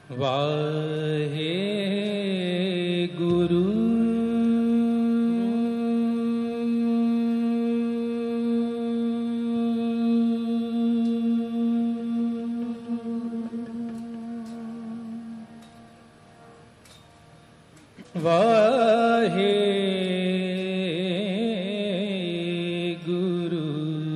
वाहे गुरु वाहे गुरु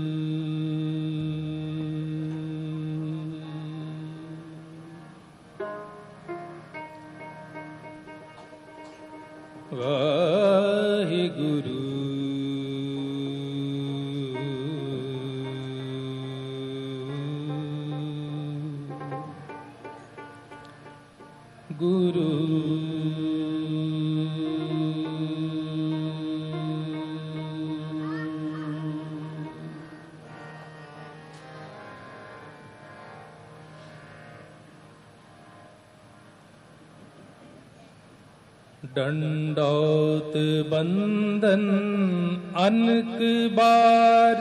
वाहे गुरु गुरु दंडौत बंदन अनक बार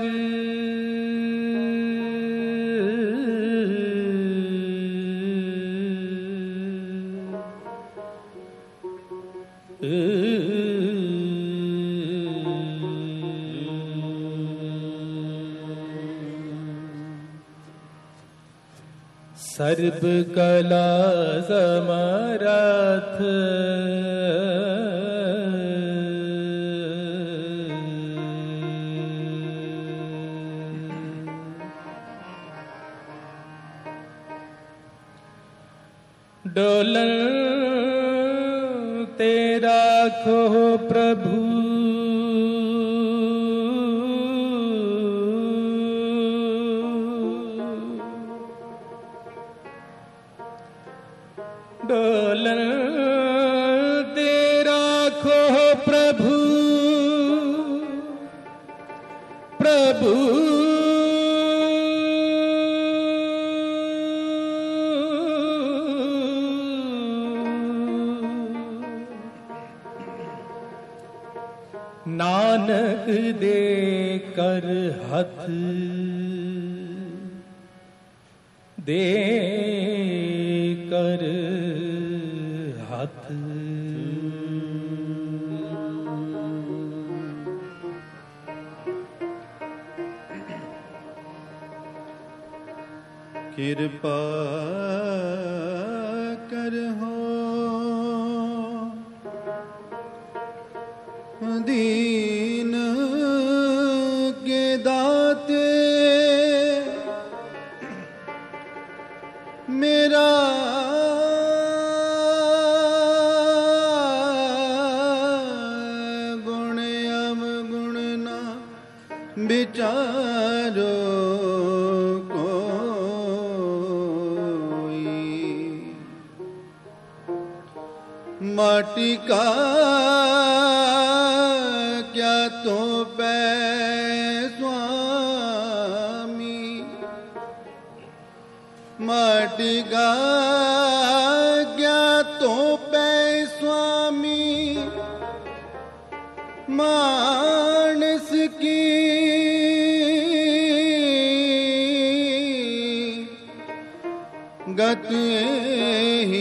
सर्व कला समरथ डोलन तेरा खो प्रभु डोलन तेरा खो प्रभु प्रभु नानक दे कर हथ दे कर हथ कृपा करहो दीन के दाते मेरा गुण अवगुण ना विचारो माटी का क्या तो पै स्वामी माटी का क्या तो पै स्वामी मानस की गत ही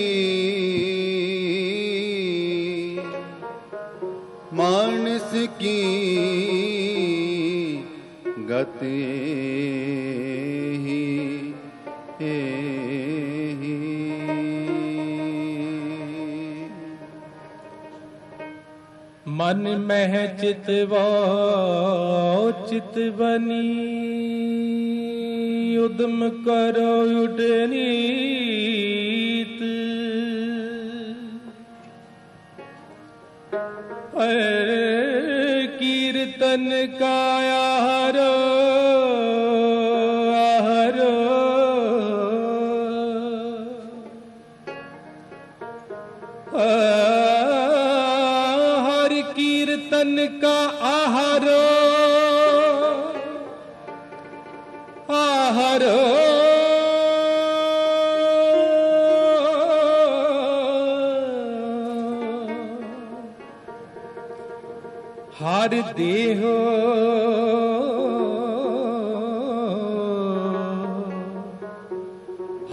मानस की गति ही मन मह चितवो चितवनी उद्यम करो उडनीत कीर्तन का आहारो आहारो हर कीर्तन का आहारो आहारो हर देहो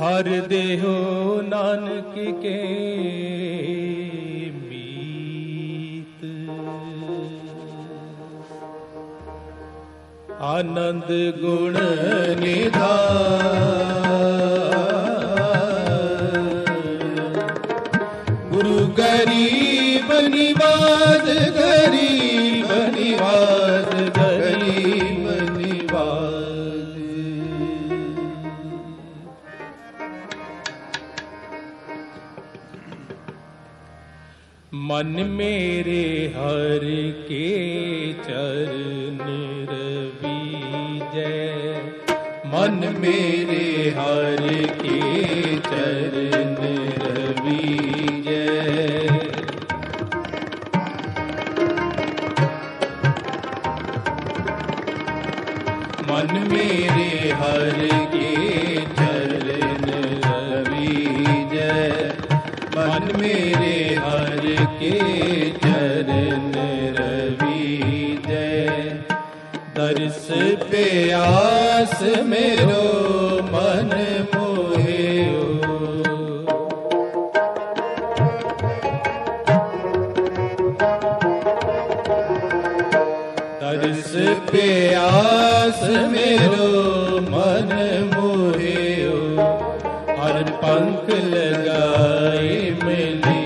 हर देहो नानक के मीत। आनंद गुण निधान गुरु गरीब निवाज, गरीब निवाज, गरीब निवाज। मन मेरे हर के चरण रविजय, मन मेरे हर के चरण रविजय। मन मेरे हर के चरण रविजय, मन मेरे हर के चरण रविजय। दर्श पे आस मेरो मन मोहेओ, दर्श पे आस मेरो मन मोहेओ। हर पंख लगाए मिली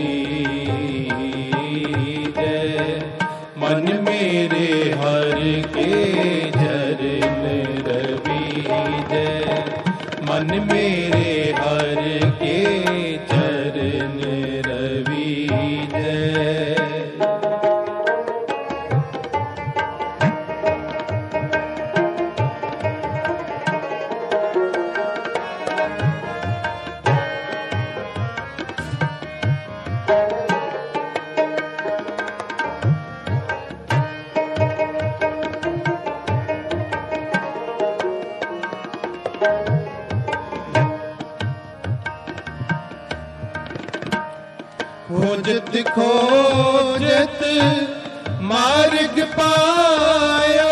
जय, मन मेरे हर के चरण रविजय, मन मेरे हर के चरण रविजय। खोजत खोजत मार्ग पाया,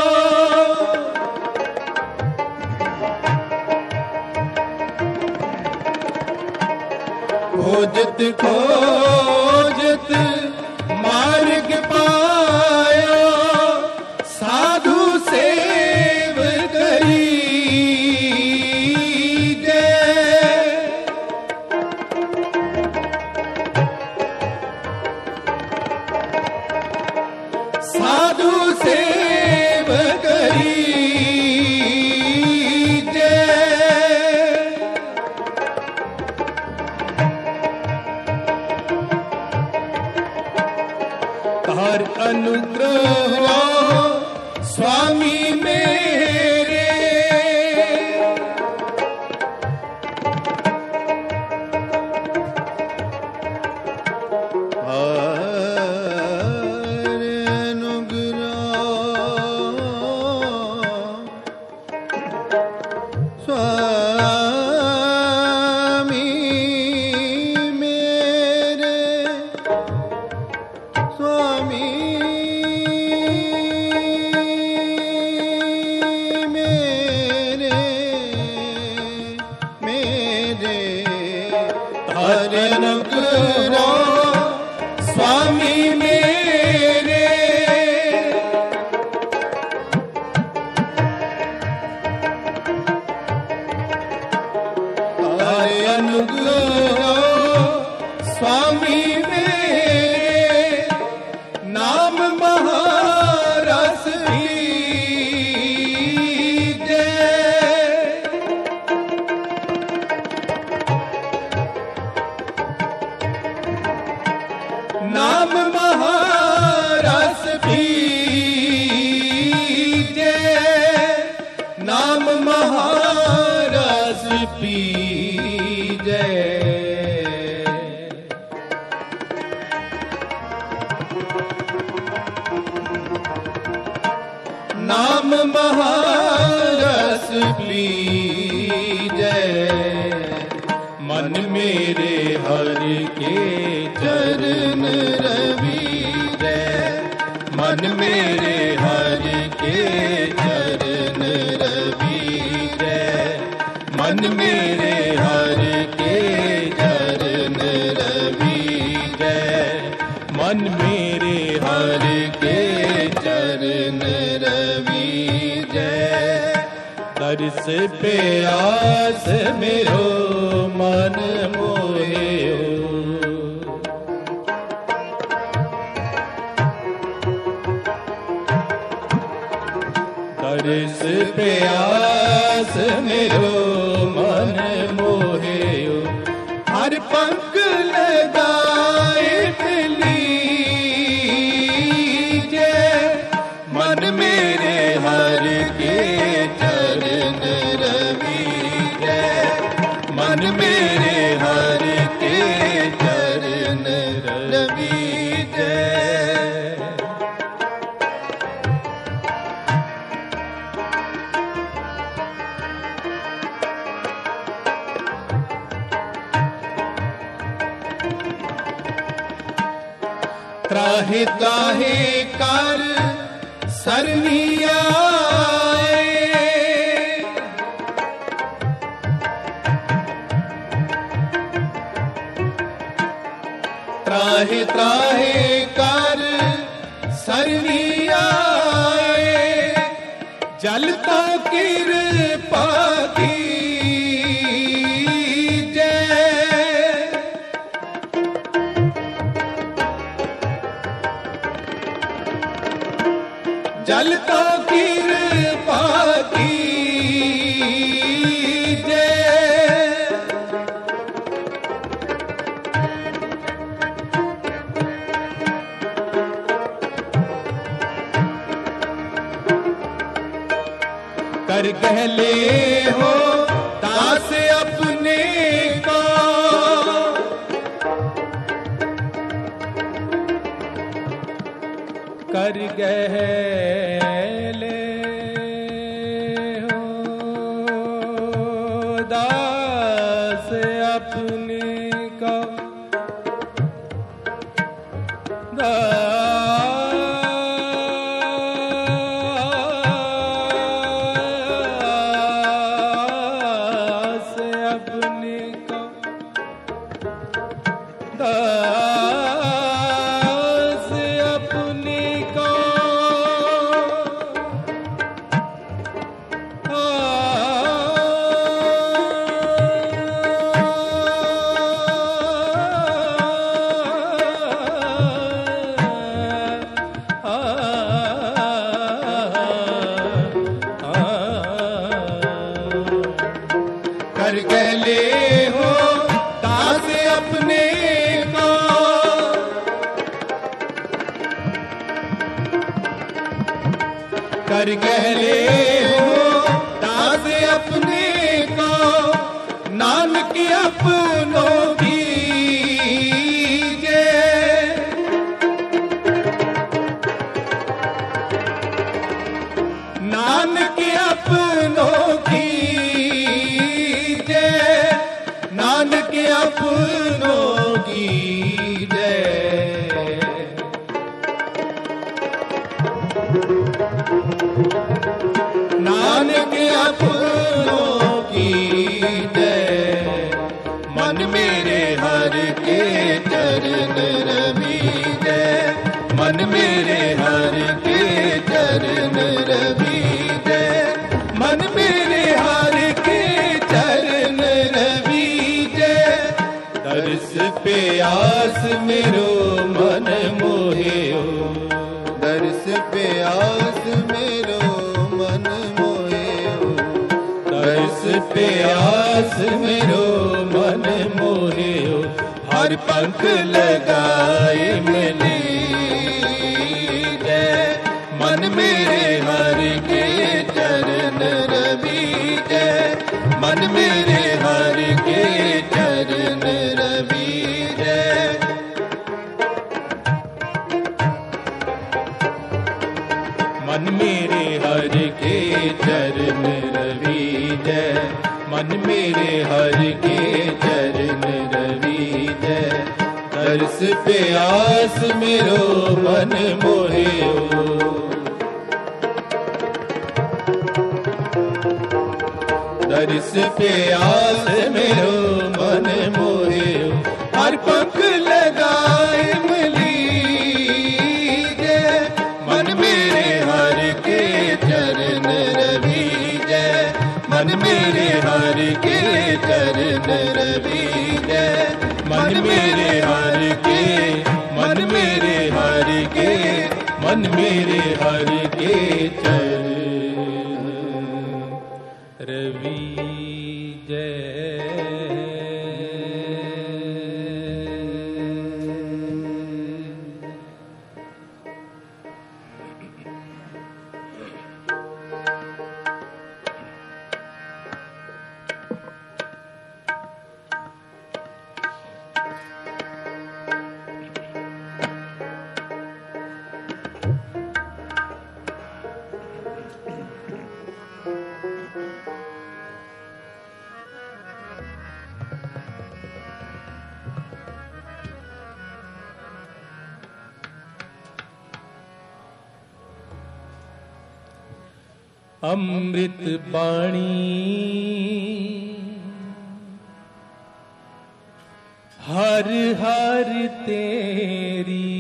खोजत खोजत मार्ग पाया। साधु सेव करी साधु सेव करी जय। हर अनुग्रह स्वामी मेरे, स्वामी मेरे, स्वामी मेरे, मेरे हर अनुग्रह स्वामी मेरे। हर अनुग्रह स्वामी मेरे, नाम महारस जय। नाम महारस जय, नाम महारस जय। नाम महारस जय, मन मेरे हर के चरण रविजय, मन मेरे हर के चरण रविजय, मन मेरे हर दर्श प्यास मेरो मन मोहियो। दर्श प्यास मेरो मन मोहियो। हर पंख लगाए लीजे मन मेरे हर के चरण रवीजे। मन मेरे हर के चरण रवीजे। त्राहि त्राहि कर सरनिया त्राहि त्राहि कर सरनिया जलता कृपा कीजे। जलता कृपा कीजे। कर कहले हो दास अपने को। कर गहले हो दास अपने को। दास अपने को। दास अपने को। कर कहले हो दास अपने को। कर कहले हो दास अपने को। नानक अपनों कीजे। नानक अपनों कीजे। नानक अपनों कीजे। नानक अपनों कीजे। मन मेरे हर के चरण रवीजे। मन मेरे हर के चरण रवीजे। मन मेरे हर के चरण रवीजे। दर्श प्यास मेरो मन मोहियो। दर्श प्यास मेरो मन मोहियो। दर्श प्यास मेरो मन मोहियो। हर पंख लगाए लीजे। मन मेरे हर के चरण रवीजे। मन मेरे हर के चरण रवीजे। मन मेरे हर के चरण रवीजे। मन मेरे हर के चरण रवीजे। दर्श प्यास मेरो मन मोहियो। दर्श प्यास मेरो मन मोहियो। हर पंख लगाए लीजे। मन मेरे हर के चरण रवीजे। मन मेरे हर के चरण रवीजै। मन मेरे हर के, मन मेरे हर के, मन मेरे हर के चरण रवीजै। अमृत बाणी हर हर तेरी,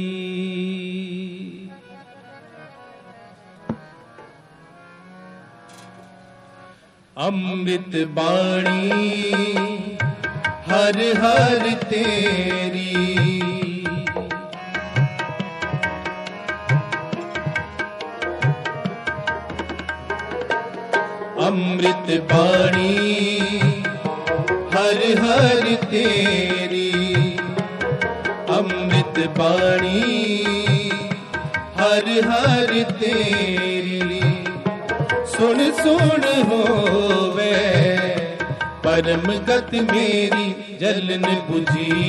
अमृत बाणी हर हर तेरी। अमृत बाणी हर हर तेरी, अमृत बाणी हर हर तेरी। सुन सुन होवे परम गत मेरी, जलन बुझी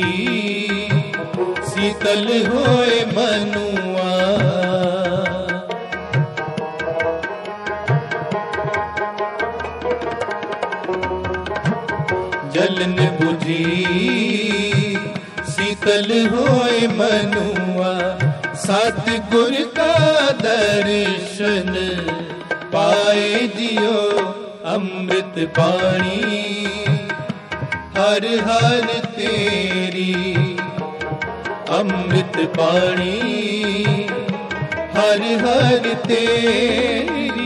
शीतल होए मनुआ। जलन बुझी शीतल होए मनुआ। सतगुर का दर्शन पाए जियो, अमृत बाणी हर हर तेरी, अमृत बाणी हर हर तेरी।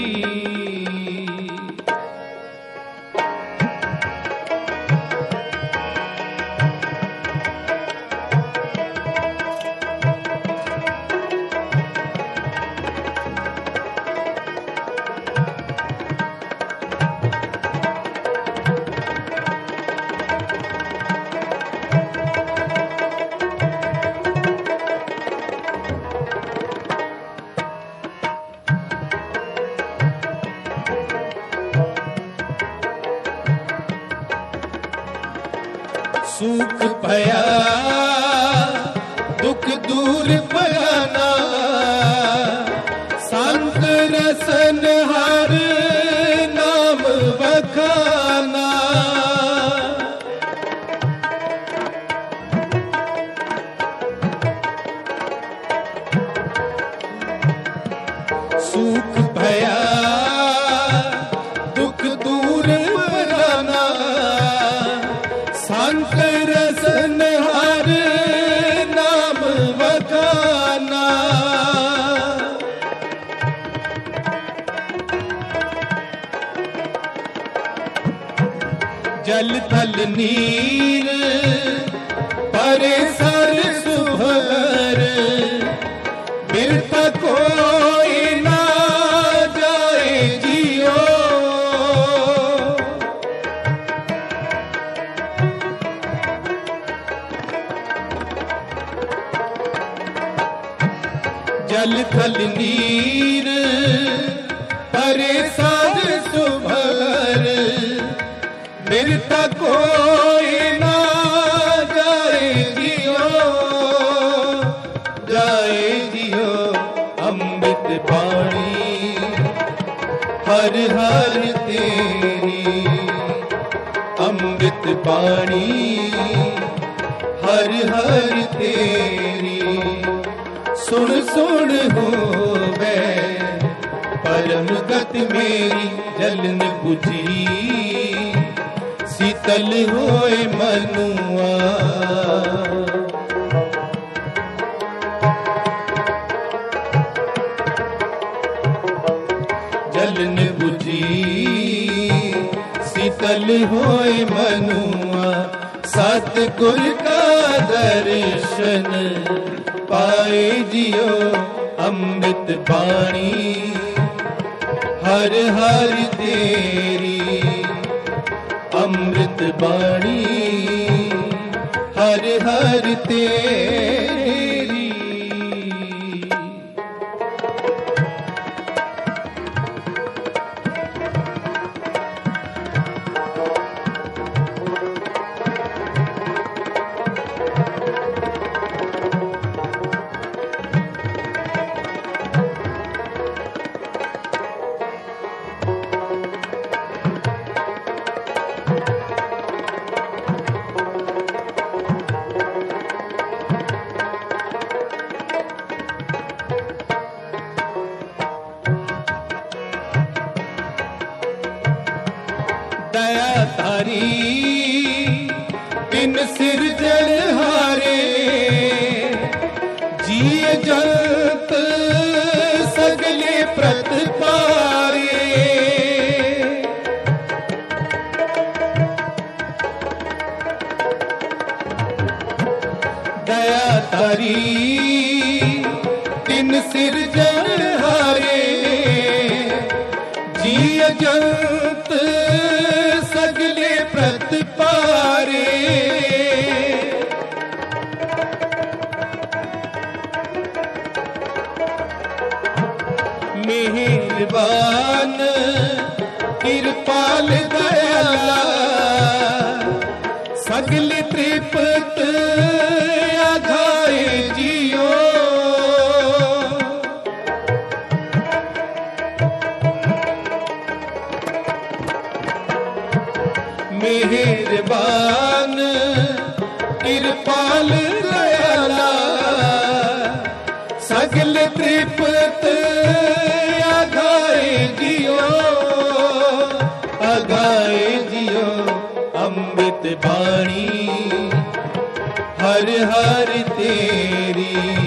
सुख भया दुख दूर भयाना, संत रसन हर नाम बखाना। सुख भया दुख दूर भयाना, संत रसन हर नाम बखाना। जल थल नीर परे सर सुभर, बिरता कोई ना जाए जियो। जल थल नीर परे साध सुभर, बिरता कोई ना जाए जियो, जाए जियो। अमृत बाणी हर हर तेरी, अमृत बाणी हर हर तेरी। सुन सुन होवे परम गत मेरी, जलन बुझी शीतल होए मनुआ। जलन बुझी शीतल होए मनुआ सतगुर का दर्शन पाए जियो अमृत बाणी हर हर तेरी अमृत बाणी हर हर तेरी। दया तारी इन सिरजनहारे जिए जंत सगले प्रतपारे। दया तारी इन सिरजनहारे जिए जंत सगले प्रतपारे। मेहरबान कृपाल दयाला सगले तृप्त आघाए जियो। मेहरबान कृपाल दयाला सगल तृप्त आघाए जियो आघाए जियो अमृत बाणी हर हर तेरी।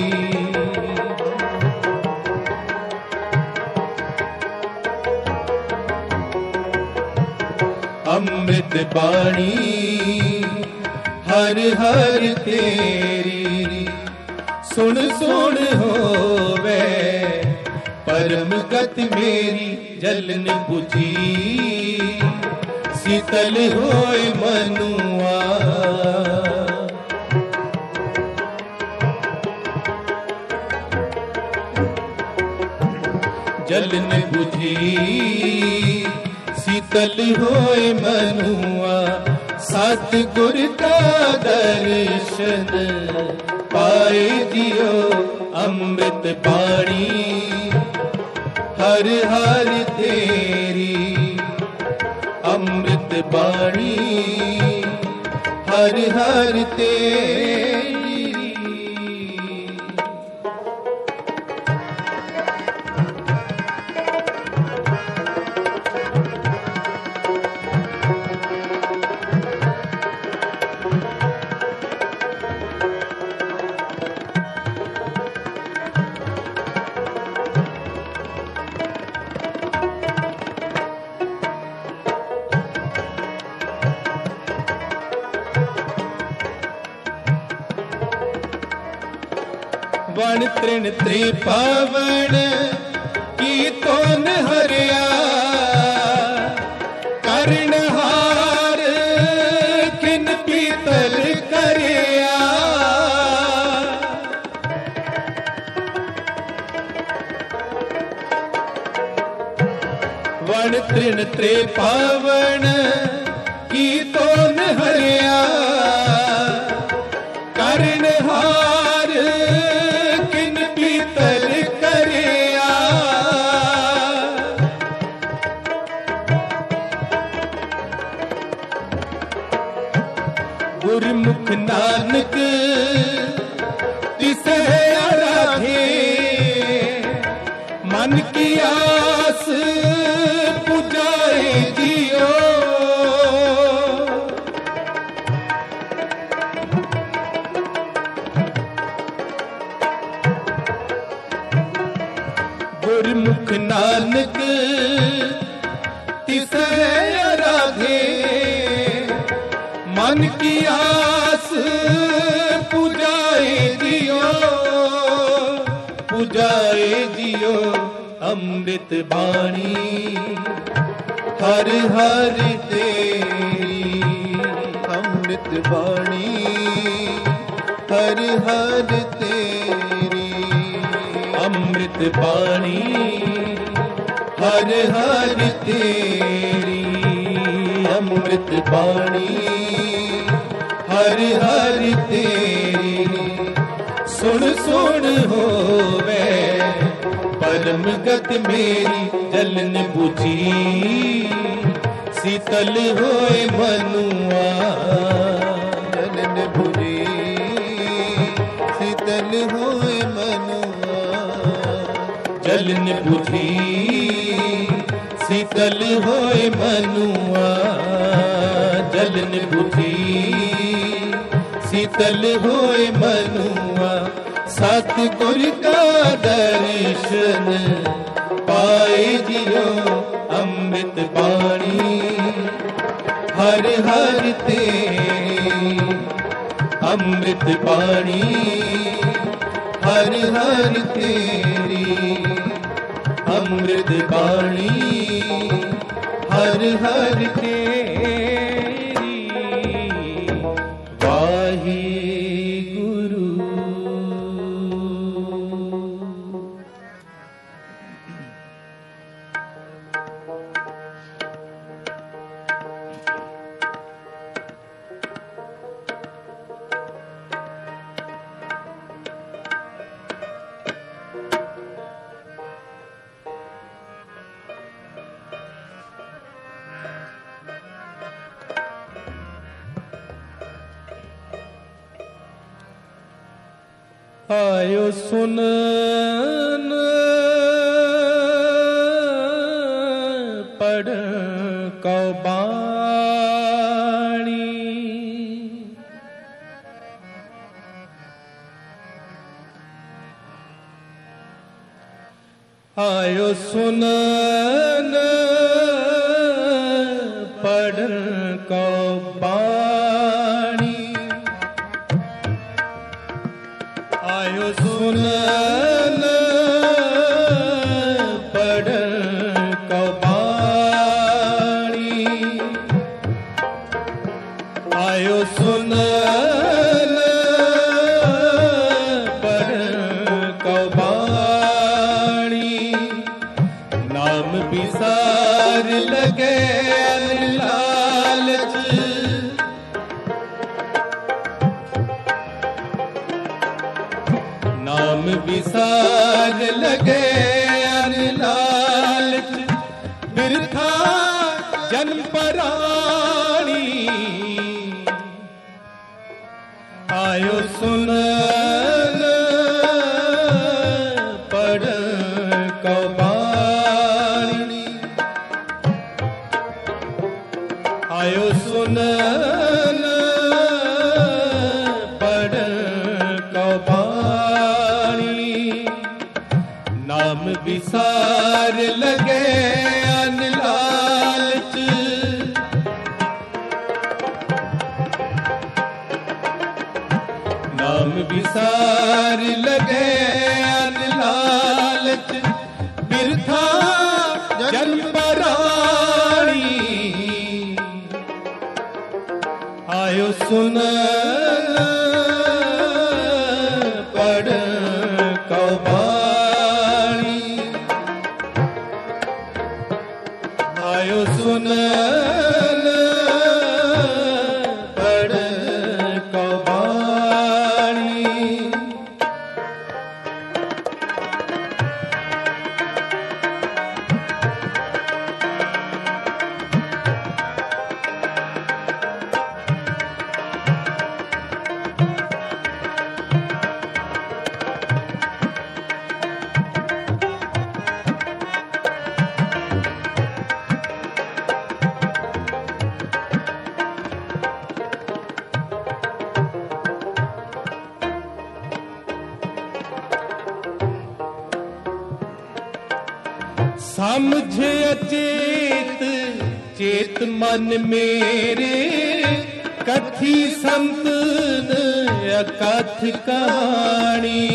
अमृत बाणी हर हर तेरी। सुन सुन होवे परम गत मेरी जलन बुझी शीतल होए मनुआ। जलन बुझी शीतल होए मनुआ सतगुर का दर्शन पाए जियो अमृत बाणी हर हर तेरी। अमृत बाणी हर हर तेरी। वण तृण त्रिपावन की तोन हरिया कर्णहार किन पीतल करिया। वण तृण त्रिपावन की तोन हरिया कर्णहार किन पीतल करिया। गुरमुख नानक तिसे आराधे मन की आस पुजाए जियो। गुरमुख नानक तिसे आराधे मन की आस पुजाए जियो, पुजाए जियो अमृत बाणी हर हर तेरी अमृत बाणी हर हर तेरी अमृत बाणी हर हर तेरी अमृत बाणी हर हर तेरी सुन सुन होवे परम गत मेरी जलन बुझी शीतल होए मनुआ जलन बुझी शीतल होए मनुआ जलन बुझी शीतल होए मनुआ जलन बुझी शीतल होए मनुआ सतगुर का दर्शन पाए जियो अमृत बाणी हर हर तेरी अमृत बाणी हर हर तेरी अमृत बाणी हर हर तेरी वाही गुरु। आयो सुनन पढ़ कौ बाणी आयो सुनन पढ़ कौ बाणी आयो सुनन पढ़ कौ बाणी आयो सुनन पढ़ कौ बाणी नाम बिसार लगे लालच नाम विसार लगे लालच बिरथा जन्म पराणी आयो सुनन पढ़ कौ बाणी आयो सुनन पढ़ कौ बाणी नाम विसार लगे लालच नाम विसार लगे लालच बिरथा जन्म पराणी आयो सुनन पढ़ कौ बाणी आयो सुनन पढ़ कौ बाणी समझ अचेत चेत मन मेरे कथी संत अकथ कहानी।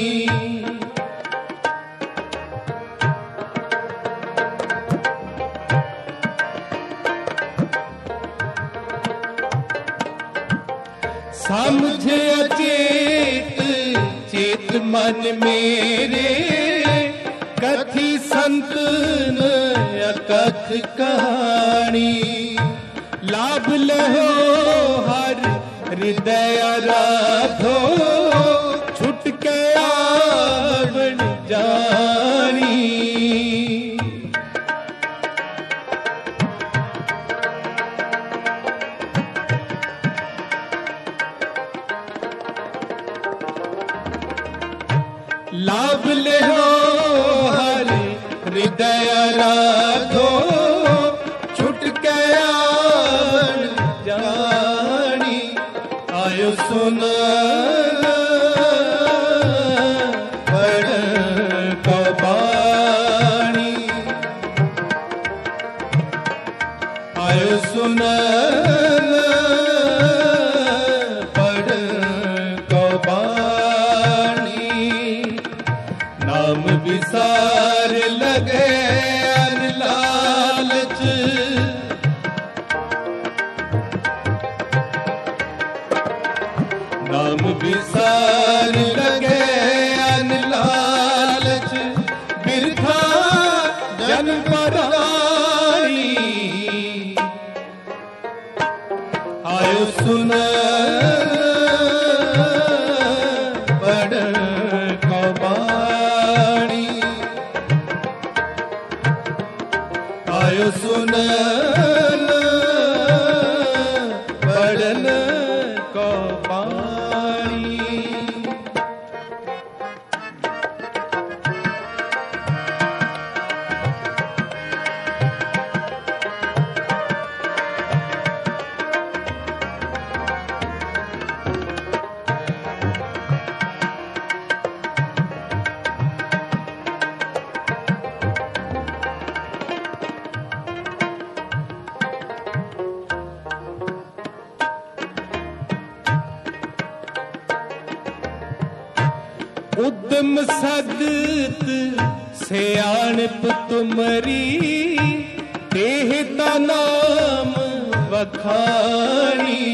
समझे अचेत चेत मन मेरे, कथी संत अकथ कहानी। लाभ लहो हर हृदय आराधो, छुट के आवण जानी। लाभ लहो हर हृदय आराधो, छुट के आवण जानी। आयो सुन बड़ कबाणी, आयो सुन बड़ कबाणी। नाम विसार लगे अन लालच, नाम विसार लगे अन लालच। बिरथा जन पराई, आयो सुन बड़ कबाणी। आयो सुन बड़न कबाणी। उद्यम सदत सियाणप तुमरी, देहता नाम वखानी।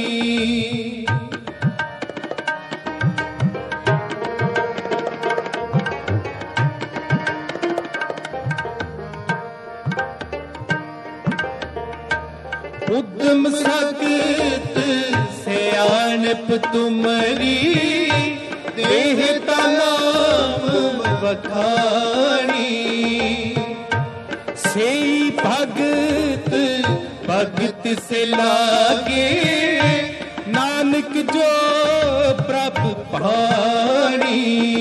उद्यम सदत सियाणप तुमरी, देहता नाम वखानी। से भगत भगत से लागे, नानक जो प्रभ पानी।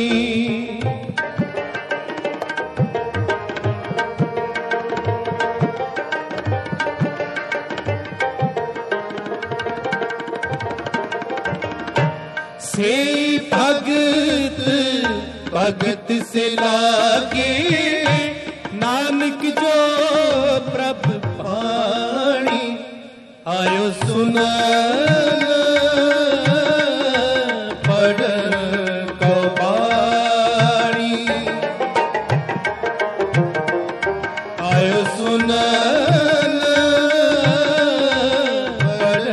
से भगत भगत से लागे, नानक जो प्रभ पानी। आयो सुन बड़ कबाणी। आयो सुन बड़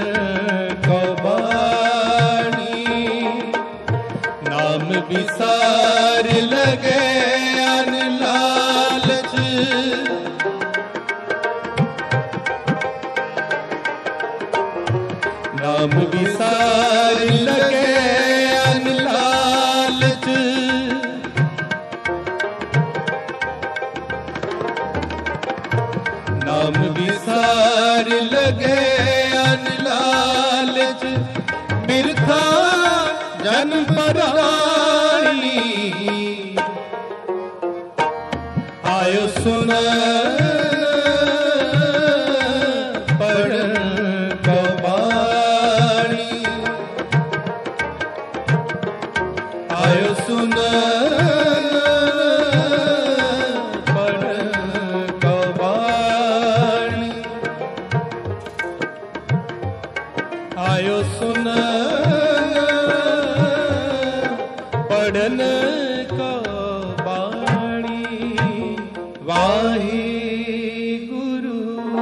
कबाणी। नाम विसार लगे अन लालच, नाम विसार लगे अन लालच। नाम विसार लगे अन लालच। बिरथा जन पराई, आयो सुन बड़ कबाणी। आयो सुन बड़ कबाणी। आयो सुन पढ़न को बाणी वाहे गुरु।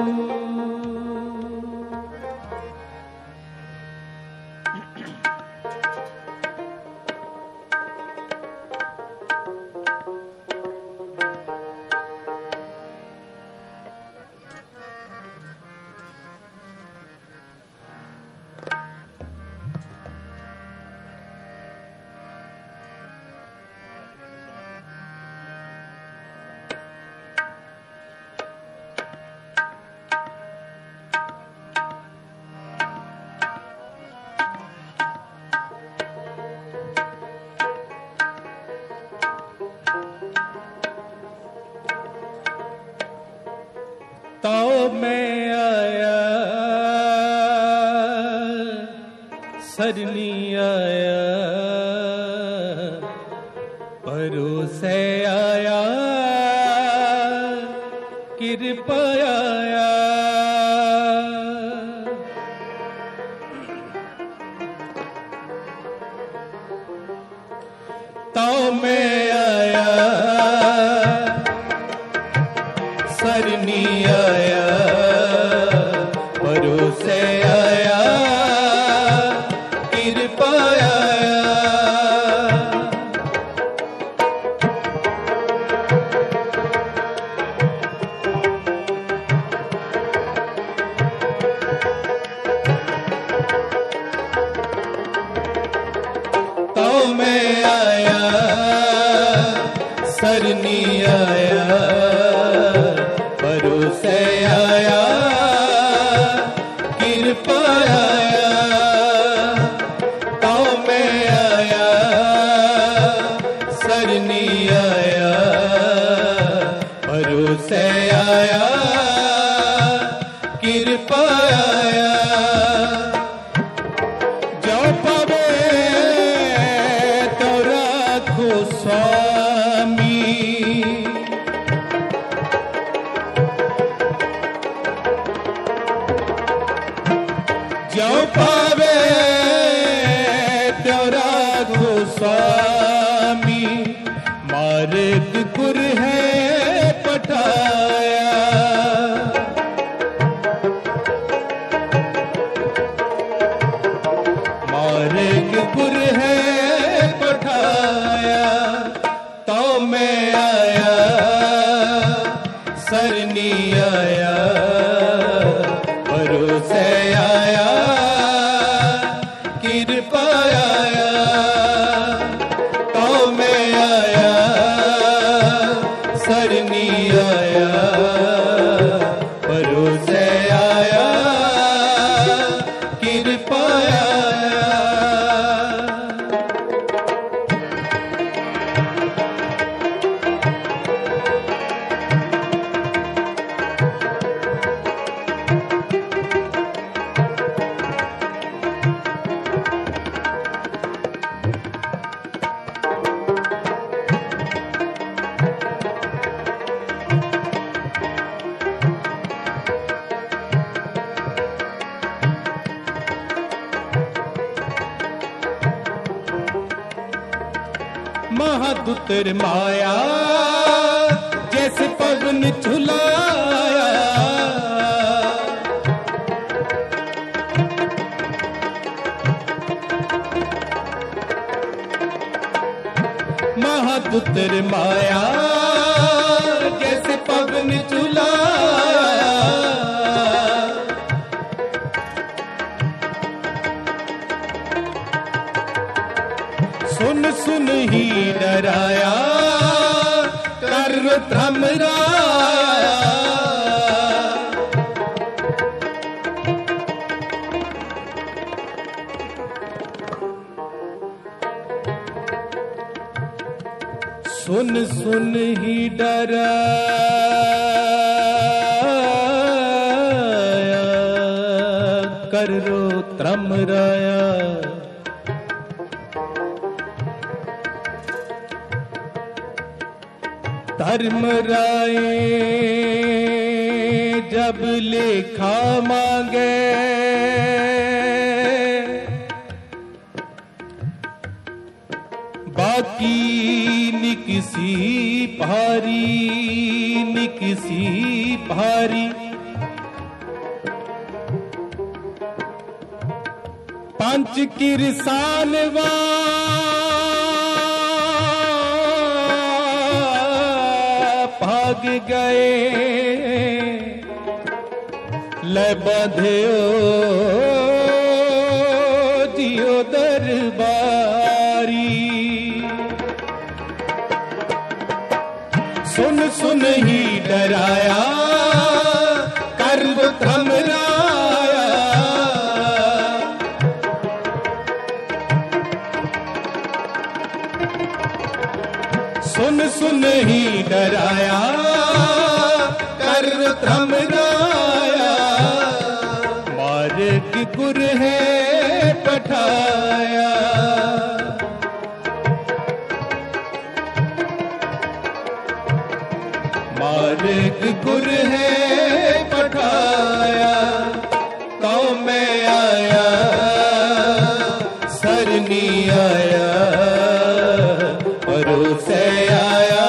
तो मैं आया सरनी आया परोसे आया कृपा आया। तो मैं आया सरनी आया भरोसे आया कृपा आया। तो मैं आया सरनी आया भरोसे आया कृपा आया। तो मैं आया सरनी आया भरोसे आया कृपा आया। जो पावे तो राखो स्वामी जो पावे तो राखो स्वामी मार्ग गुर है पठाया। मार्ग गुर है पठाया। तो मैं आया सरनी आया भरोसे आया कृपा आया। तो मैं आया सरनी आया भरोसे आया कृपा आया। महादुतर माया जैसे पवन झुलाया। महादुतर माया जैसे पवन झुलाया। सुन सुन ही डराया कर थमराया। सुन सुन ही डराया कर थमराया। धर्म राय जब लेखा मांगे हरी निकसी भारी, पंच किरसानवा भाग गए, ले बंध्यो जियो दरबारी। सुन सुन ही डराया कर्म थमराया, सुन सुन ही डराया कर्म थमराया, मार्ग गुर है पठाया। मार्ग गुर है पठाया, तो मैं आया सरनी आया, परोसे आया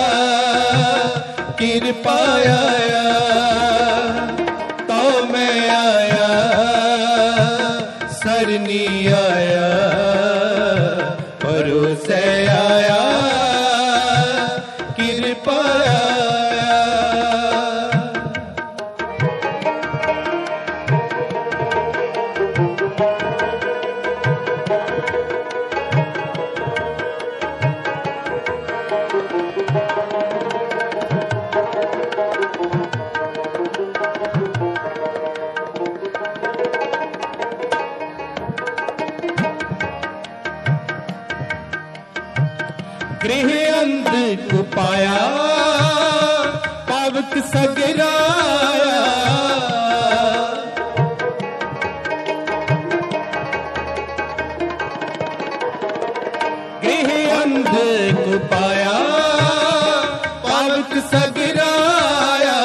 कृपा आया, तो मैं आया सरनी आया, परोसे आया कृपा आया। गृह अंध को पाया पावक सगराया, गृह अंध को पाया पावक सगराया,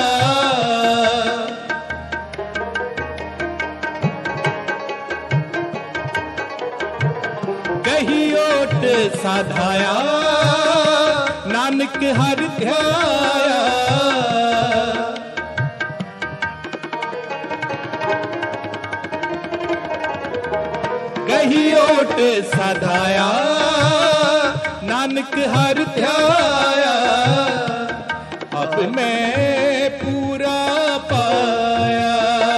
गही ओट साधाया नानक हर ध्याया, गही ओट साधाया नानक हर ध्याया, अब मैं पूरा पाया।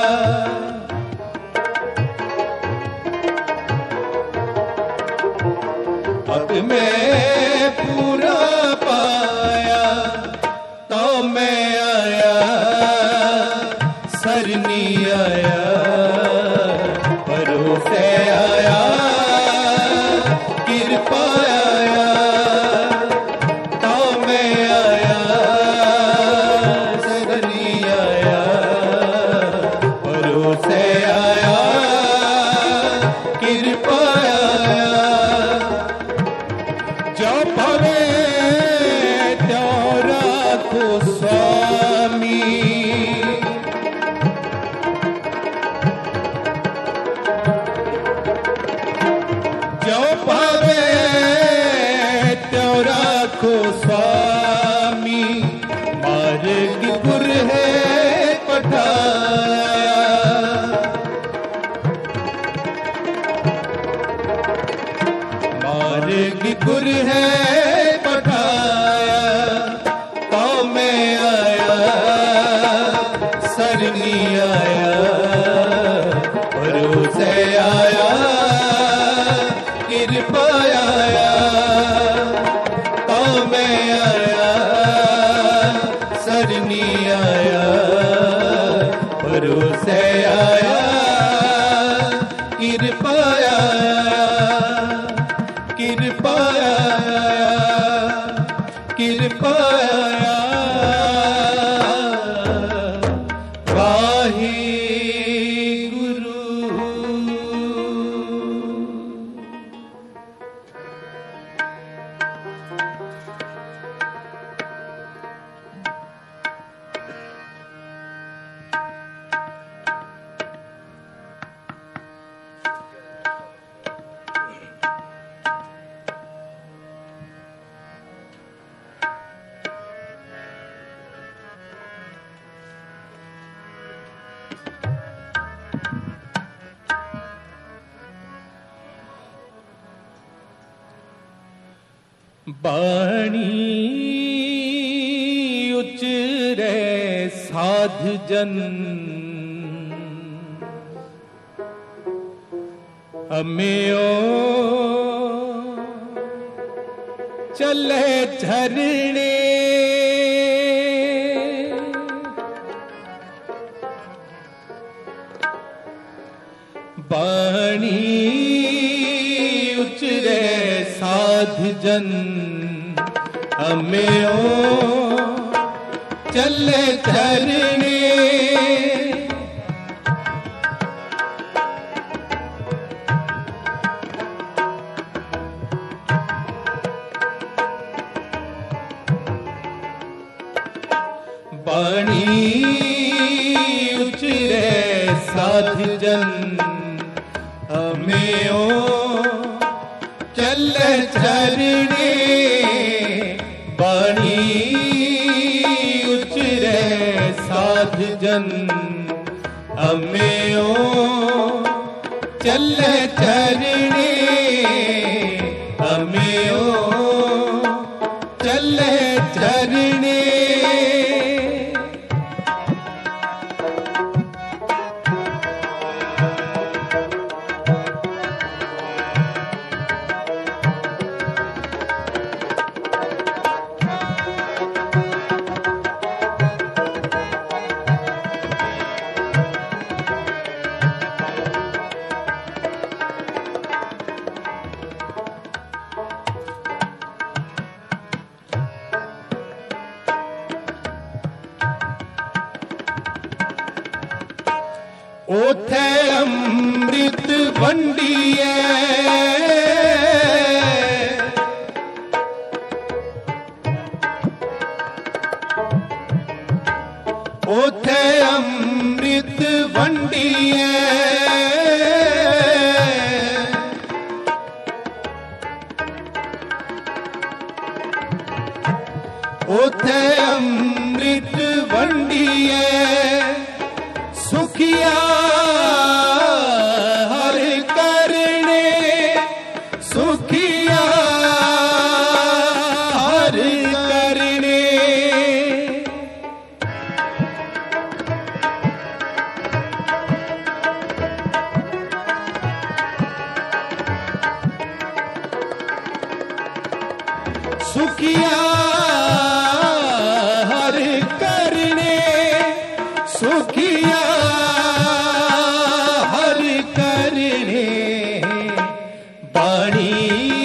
अब मैं पूरा पाया, तो मैं आया सरनी आया, परोसे आया कृपा आया, तो मैं आया सरनी आया, परोसे आया कृपा आया। जो भवे त्यो राखो स्वामी, जो भवे त्यो राखो स्वामी, मार्ग गुर है पठाया। मार्ग गुर है पठाया, तो मैं आया सरनी आया, परोसे आया कृपा आया, तो मैं आया सरनी आया, परोसे आया कृपा आया, कृपा आया, कृपा आया। वाहिगुरु। बाणी उचरे साध जन अम्यो चले झरने बाणी उचरे साध जन अम्यो चले झरने बाणी उचरे साध जन अम्यो चले झरने बाणी उचरे साध जन अम्यो चले झरने अम्यो चले झरने ओथे अमृत वंडिए ओथे अमृत वंडिए ओथे अमृत वंडिए सुखिया हर करने सुखिया हर करने सुखिया हर करने सुखिया हर करने बाणी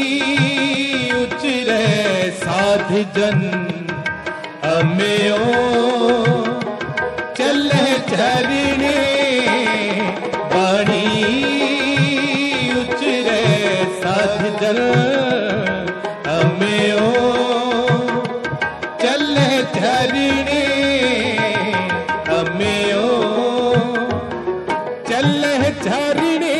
उचरे साध जन अम्यो चले झरने बाणी उचरे साध जन अम्यो चले झरने अम्यो चले झरने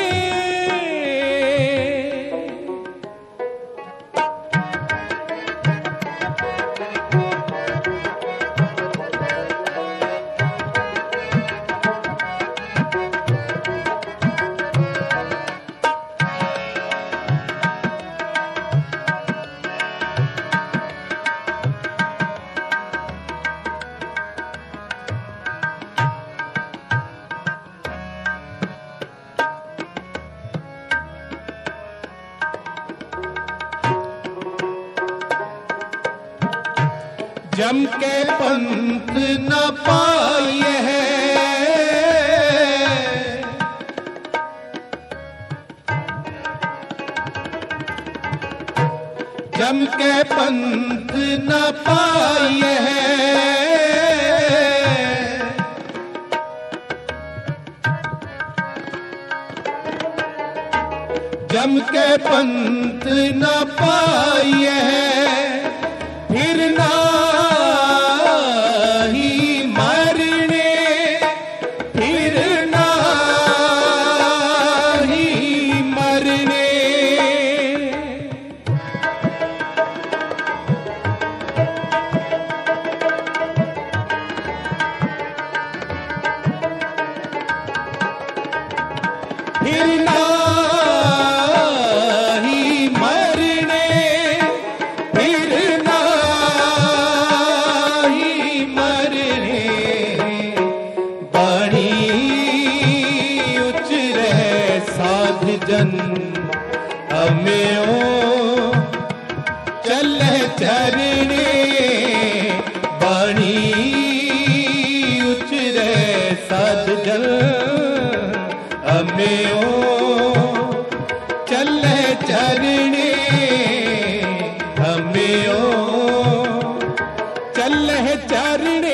जम के पंथ न पाए है जम के पंथ न पाए है जम के पंथ न पाए है फिर ना फिर साध जन अम्यो चले चरणे बाणी उचरे साध जन अम्यो चले चरणे अम्यो चले चरणे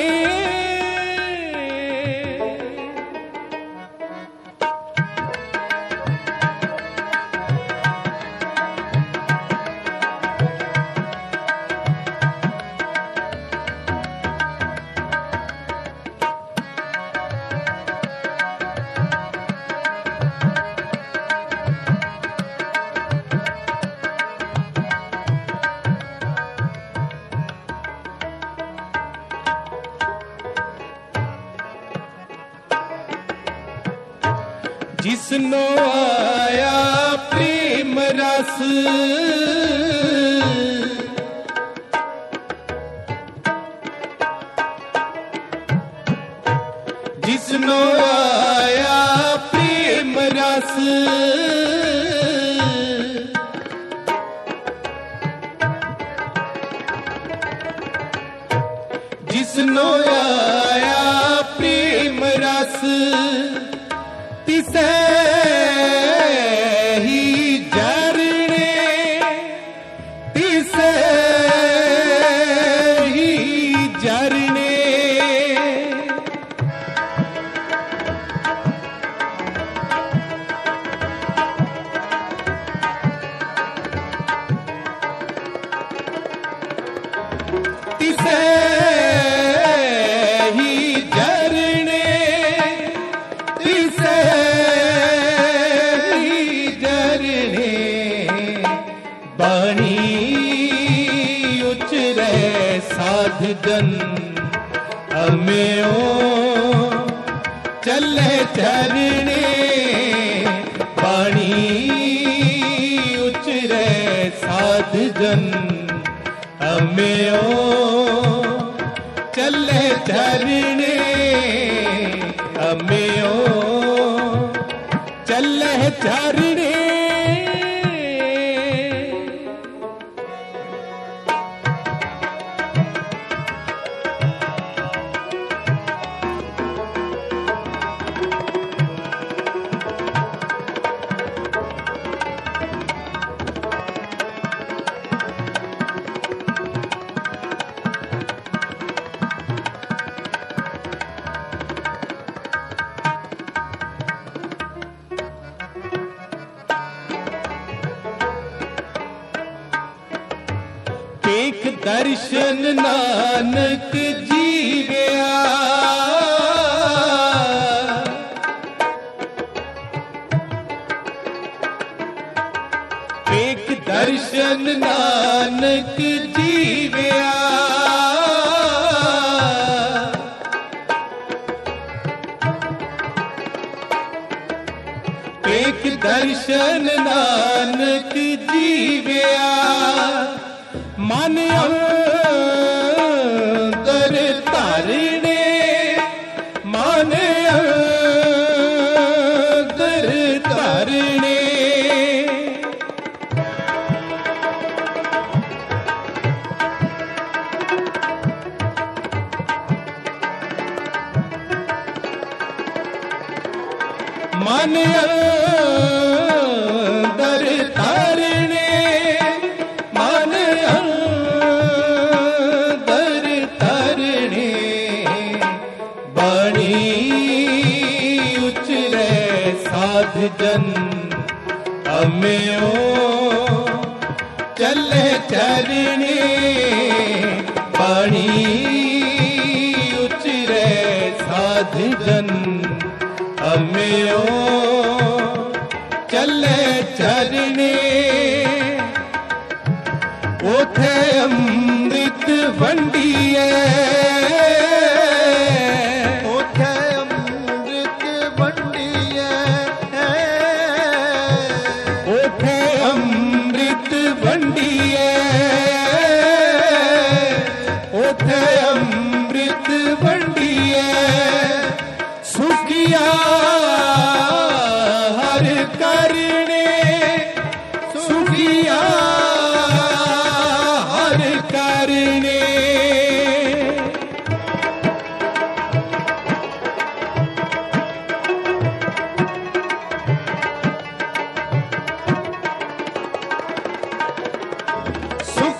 जिसनो आया प्रेम रस जिसनो आया प्रेम रस जिसनो आया प्रेम रस तिसे ही जरणे तिसे ही जरणे तिसे ही जरणे तिसे बाणी उचरे साध जन अम्यो चले चरणे बाणी उचरे साध जन अम्यो चले चरणे अम्यो चले चरणे एक दर्शन नानक जीव्या एक दर्शन नानक जीव्या एक दर्शन नानक जीव्या मन अंतर तारणे मन अंतर तारणे मन अंतर तारणे मन साध जन अम्यो चले चरणे बाणी उचरे साध जन अम्यो चले चरणे ओथे अमृत वंडिए अमृत वंडिए सुखिया हर करने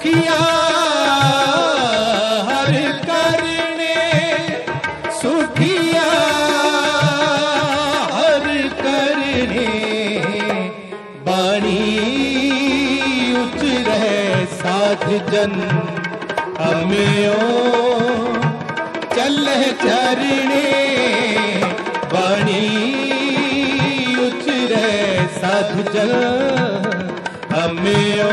सुखिया हर करने, सुखिया हर करने, बाणी उचरे साध जन हमें चले चरणे, बाणी उचरे साध जन हमें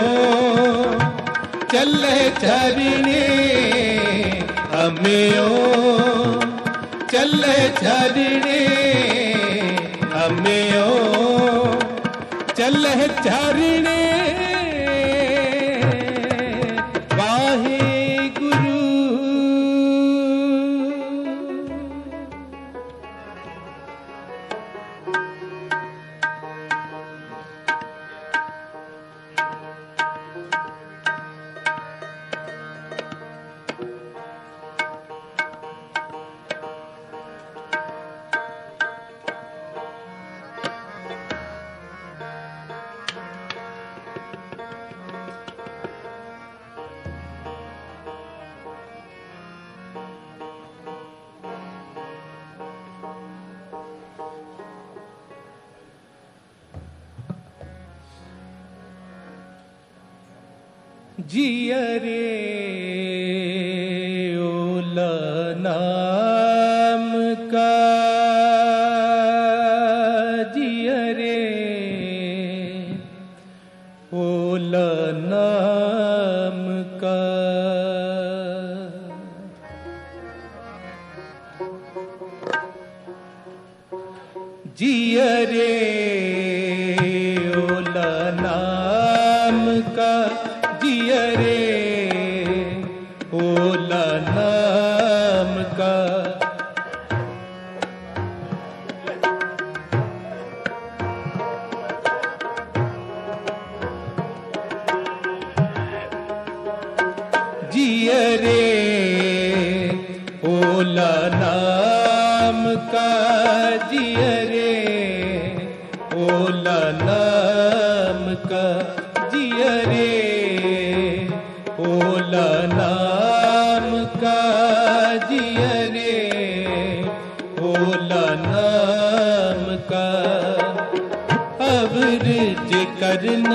चले चरणे, हमें चले चरणे, हमें चले चरणे। वाहे गुरु जिया रे ओला नाम का, जिया रे ओला नाम का, जिया रे ओला नाम का, जिया रे ओला नाम का। जिया रे ओला नाम का, जिया रे ओला नाम का, जिया रे ओला नाम का, जिया रे ओला नाम का। अवर जे करन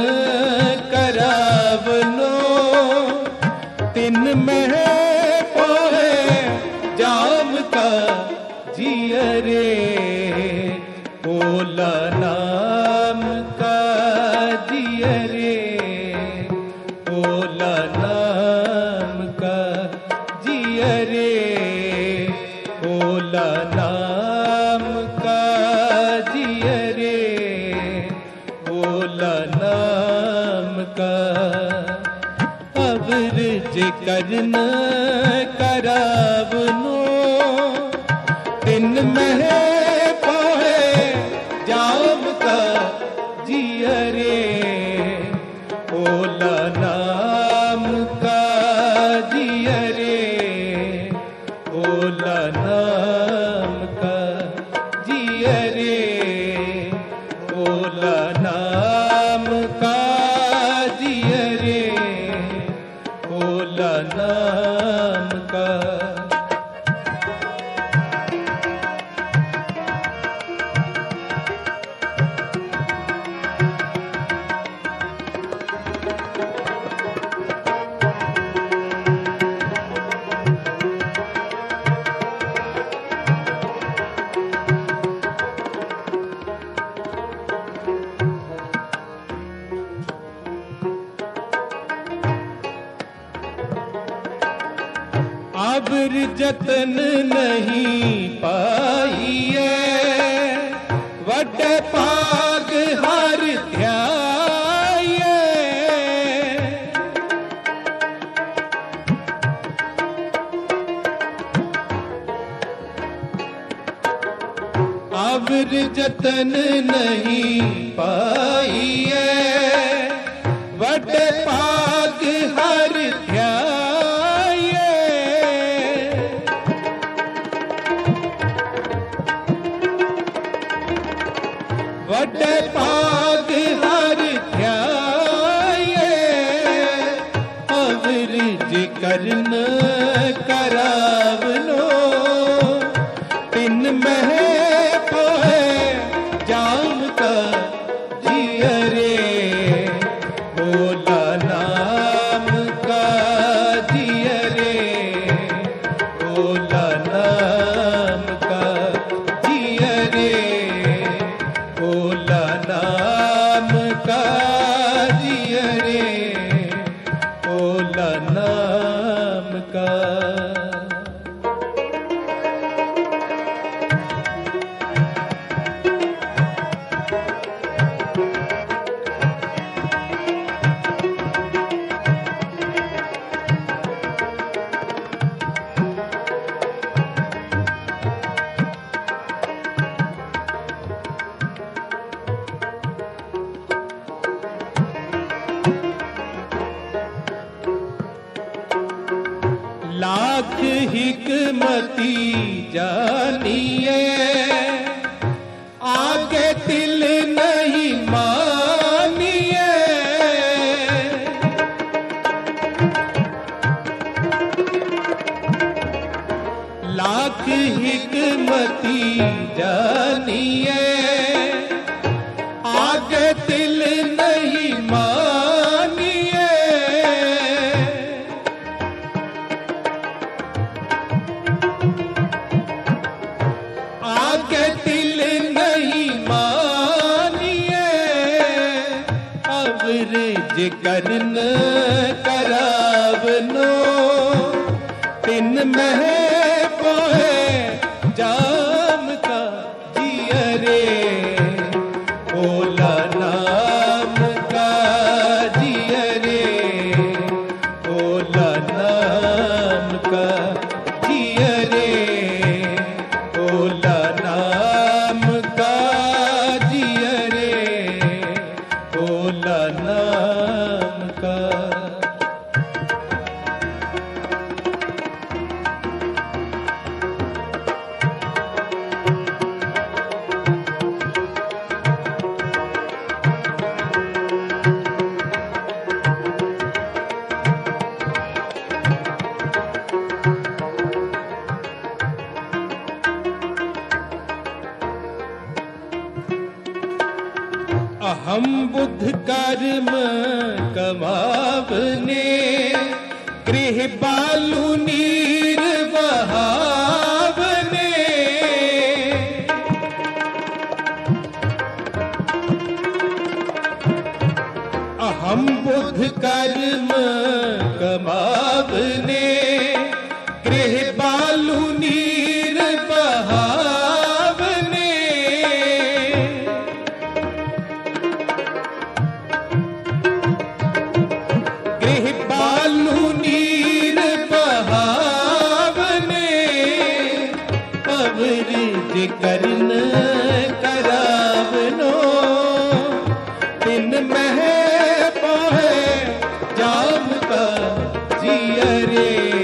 करावनो, तिन में पोहे जाम का, जिया रे ओला नाम का, जिया रे ओला नाम का, जिया रे ओला नाम का, जिया रे ओला नाम का। अवर जे करन करावनो, तिन में पोहे जाम का, जिया रे ओला नाम का, जिया रे ओला नाम का, जिया रे ओला नाम का, जिया रे ओला नाम का। अबर जतन नहीं पाइए, वड्डे पाग हर ध्याये। अबर जतन नहीं पाइए, वड्डे पाग हर ध्याये। वड्डे पाग हर ध्याये, अवर करन करावनो तिन मह पोए जाम का जिया रे भोला नाम का जिया रे भोला नाम का जिया रे भोला नाम का जिया रे भोला नाम का। लाख हिकमती जानिए आगे दिल नहीं मानिए लाख हिकमती जानिए आगे दिल नहीं मानिए आगे दिल नहीं मानिए अवरज करन करावनो तिन मह पोए जाम का जिया रे भोला नाम का जिया रे भोला नाम का जिया रे भोला नाम का जिया रे भोला नाम का। अहम बुद्ध कर्म कमावने गृह बालू नीर बहावने अहम बुद्ध कर्म कमावने गृह बालू नीर बहावने बालू नीर बहावने अवरज करन करावनो तिन मह पोए जाम का जिया रे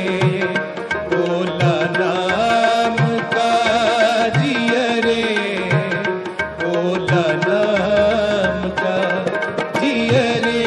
भोला नाम का जिया रे भोला नाम का जिया रे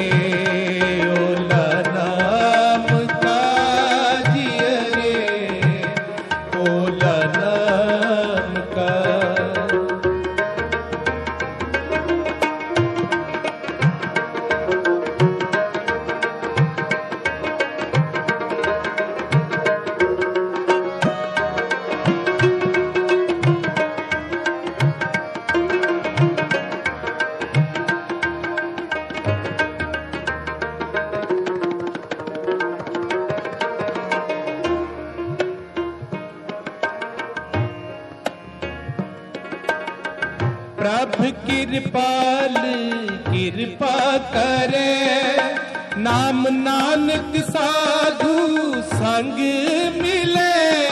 प्रभु कृपाल कृपा करे नाम नानक साधु संग मिले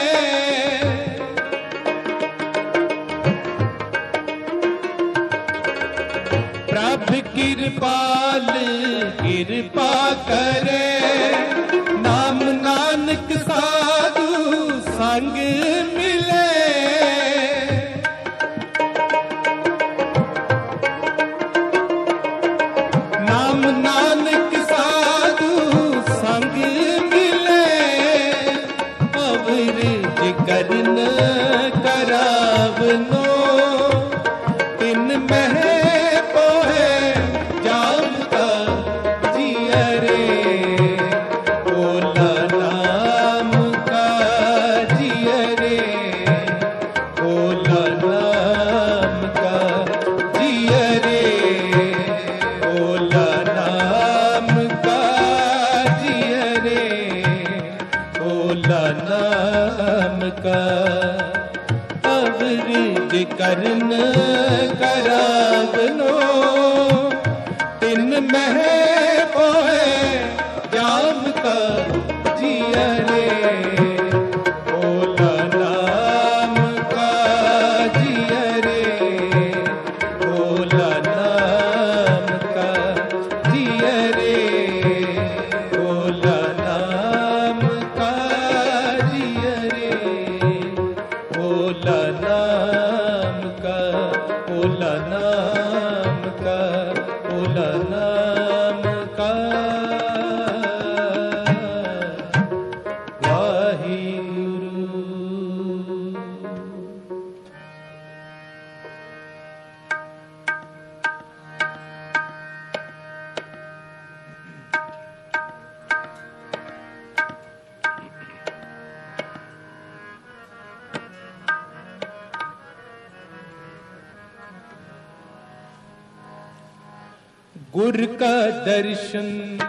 प्रभु कृपाल कृपा करे नाम नानक साधु संग मिले नाम नानक साधु संग मिले चरण करावनो तिन मह पोए जाम का जिया रे भोला नाम का जिया रे भोला नाम का जिया रे भोला नाम का जिया रे भोला नाम का भोला नाम का भोला नाम का वाहिगुरु। गुर का दर्शन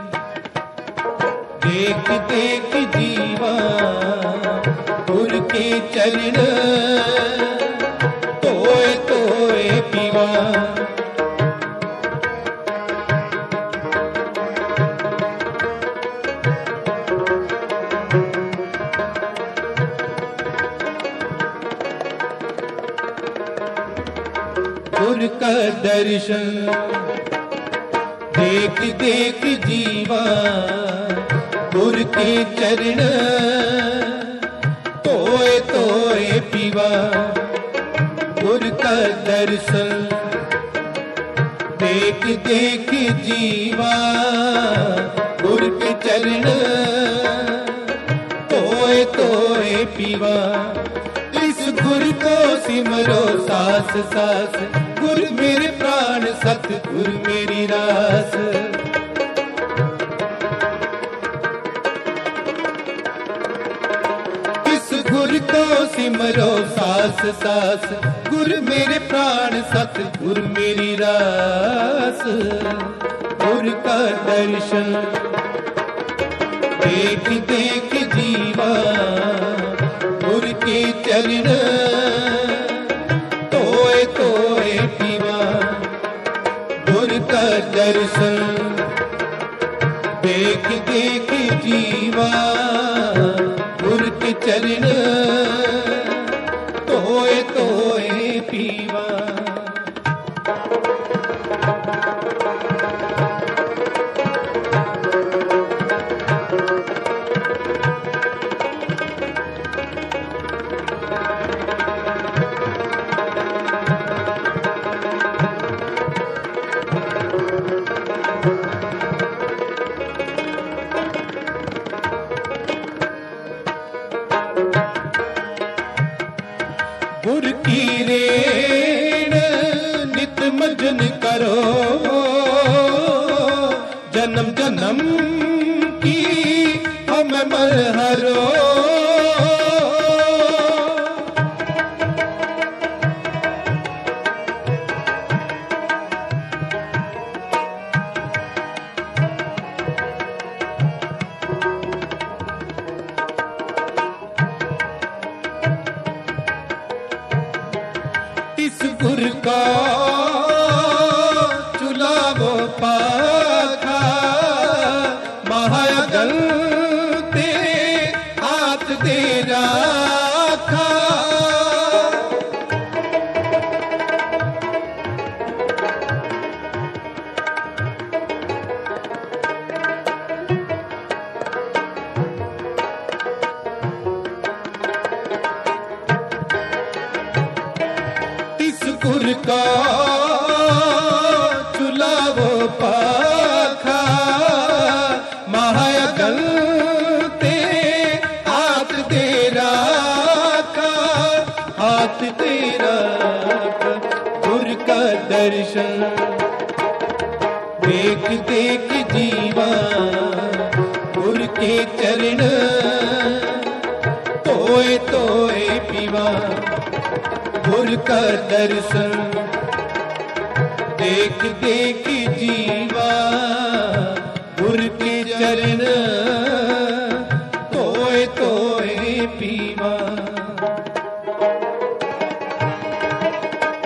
देख देख जीवा गुर के चरण तोए तोए पीवा गुर का दर्शन देख देख जीवा गुर के चरण तोए तोए पीवा गुर का दर्शन देख देख जीवा गुर के चरण तोए तोए पीवा इस गुर को सिमरो सास सास गुर मेरे प्राण सत गुर मेरी रास इस गुर को सिमरो सास सास गुर मेरे प्राण सत गुर मेरी रास गुर का दर्शन देख देख जीवा गुर के चरण तोए तोए पीवा गुर का दर्शन देख देख जीवा गुर के चरण तोए तोए पीवा। गुर की रेण नित मजन करो जन्म जन्म की हम मरहरो इस गुर का चुलावो पाखा महागल तेरे हाथ दे राखा गुर का चुलावो पाखा महागल तेरे हाथ दे राखा हाथ दे राखा गुर का दर्शन देख देख जीवा गुर के चरण तोए तोए पीवा गुर का दर्शन देख देख जीवा गुर के चरण तोए तोए पीवा।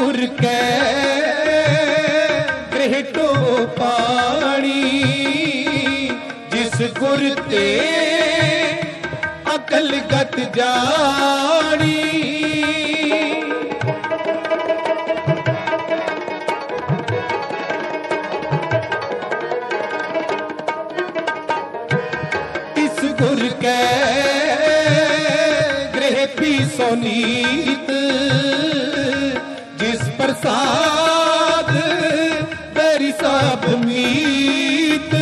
गुर कै गृह टो पाणी, जिस गुर ते अकल गत जानी। तिस गुर कै गृह पीसो नीत, जिस प्रसाद बैरी सब मीत।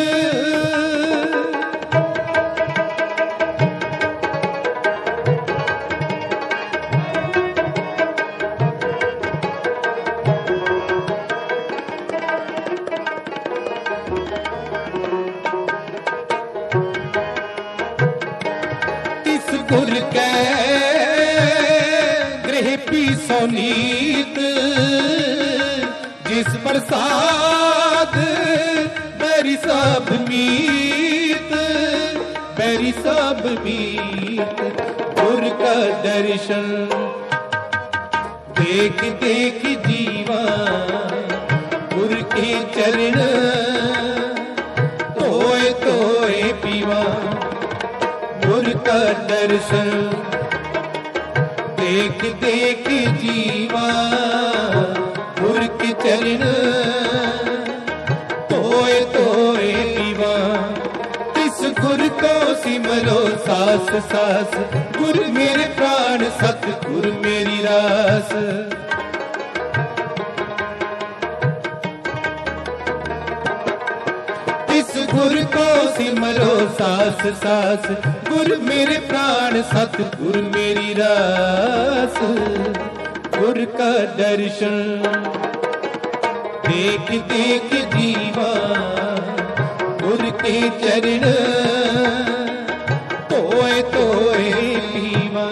गुर कै गृह पीसो नीत, जिस प्रसाद बैरी सब मीत, बैरी सब मीत। गुर का दर्शन देख देख जीवा, गुर के चरण तोए तोए पीवा। गुर का दर्शन देख देख जीवा, गुर के चरण तोए तोए पीवा। तिस गुर को सिमरो सास सास, गुर मेरे प्राण सत गुर मेरी रास। गुर को सिमरो सास सास, गुर मेरे प्राण सत गुर मेरी रास। गुर का दर्शन देख देख जीवा, गुर के चरण तोए तोए पीवा।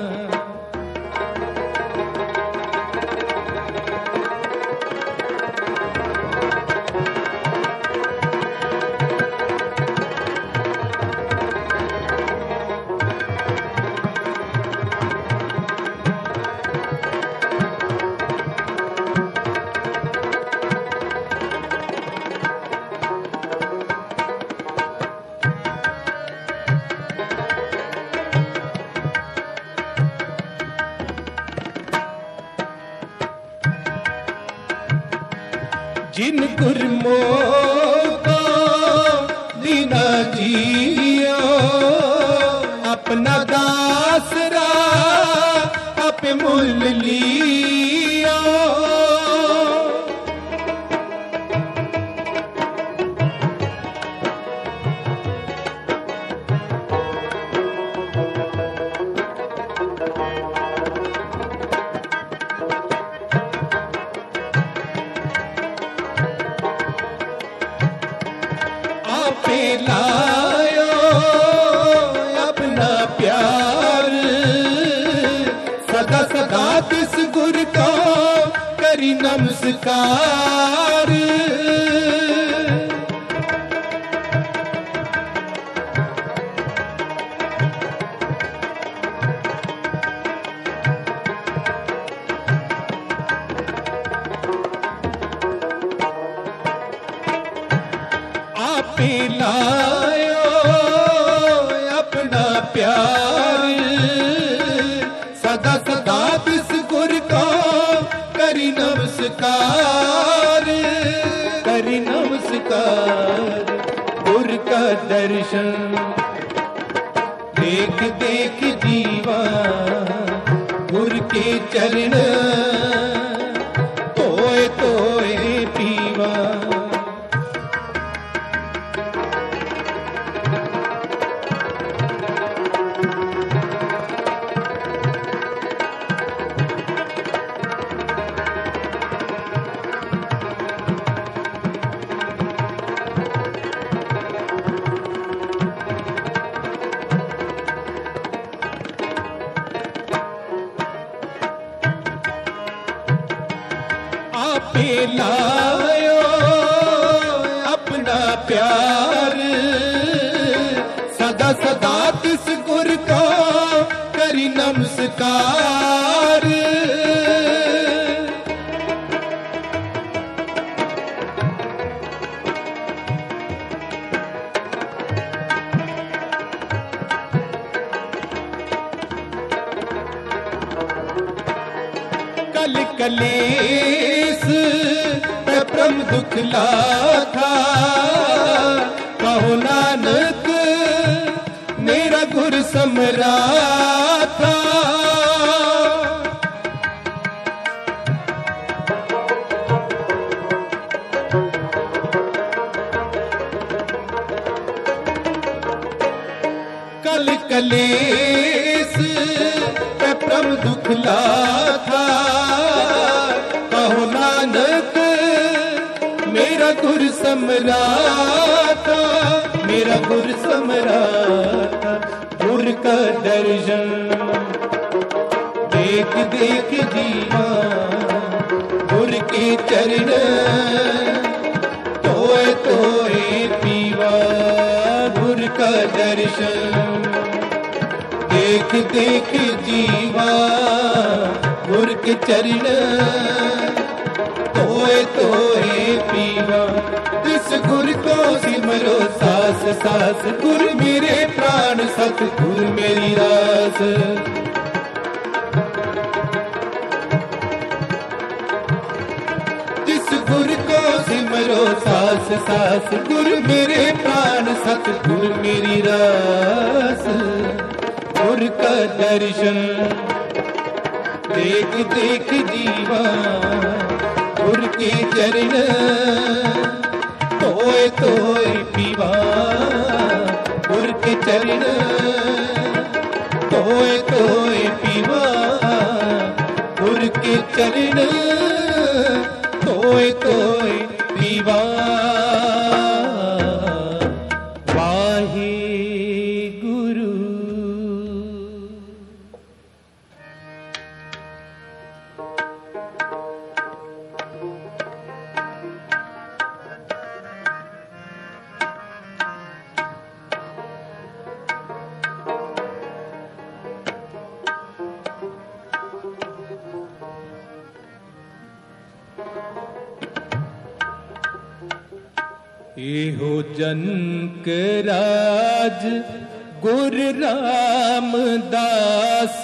जिन गुरमों को दीना जियो, अपना दासरा आप मुल लियो। आपे लायो अपना प्यार, सदा सदा तिस गुर को करी नमस्कार। आपे लायो अपना प्यार, सदा सदा तिस गुर को करी नमस्कार, करी नमस्कार। गुर का दर्शन देख देख जीवा, गुर के चरण तोए तोए पीवा। आपे लायो अपना प्यार, सदा सदा तिस गुर को करी नमस्कार। कल कलेस प्रम दुख लाथा, कहो नानक मेरा गुर समराथा। कल कलेस प्रम दुख लाथा, कहो नानक मेरा गुर समराथा, मेरा गुर समराथा। गुर का दर्शन देख देख जीवा, गुर के चरण तोए तोए पीवा। गुर का दर्शन देख देख जीवा, गुर के चरण तोए तोए पीवा। जिस गुर को सिमरो सास सास, गुर मेरे प्राण सत गुर मेरी रास। जिस गुर को सिमरो सास सास, गुर मेरे प्राण सत गुर मेरी रास। गुर का दर्शन देख देख जीवा, गुर के चरण तोए तोए पीवा। गुर के चरण तोए तोए पीवा, गुर के चरण तोए तोए पीवा। वाहे गुरु। एहो जनक राज गुर रामदास,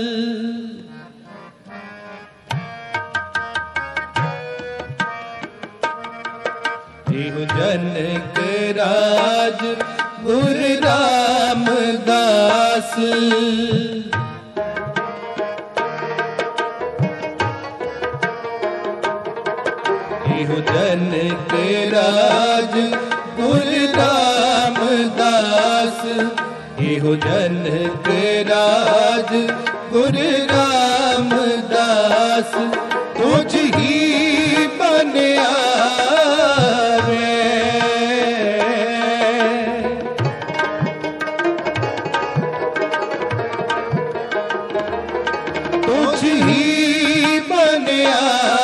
एहो जनक राज गुर रामदास। एहो जनक राज गुर रामदास, एहो जनक राज गुर रामदास। तुझ ही बनिया रे, तुझ ही बनिया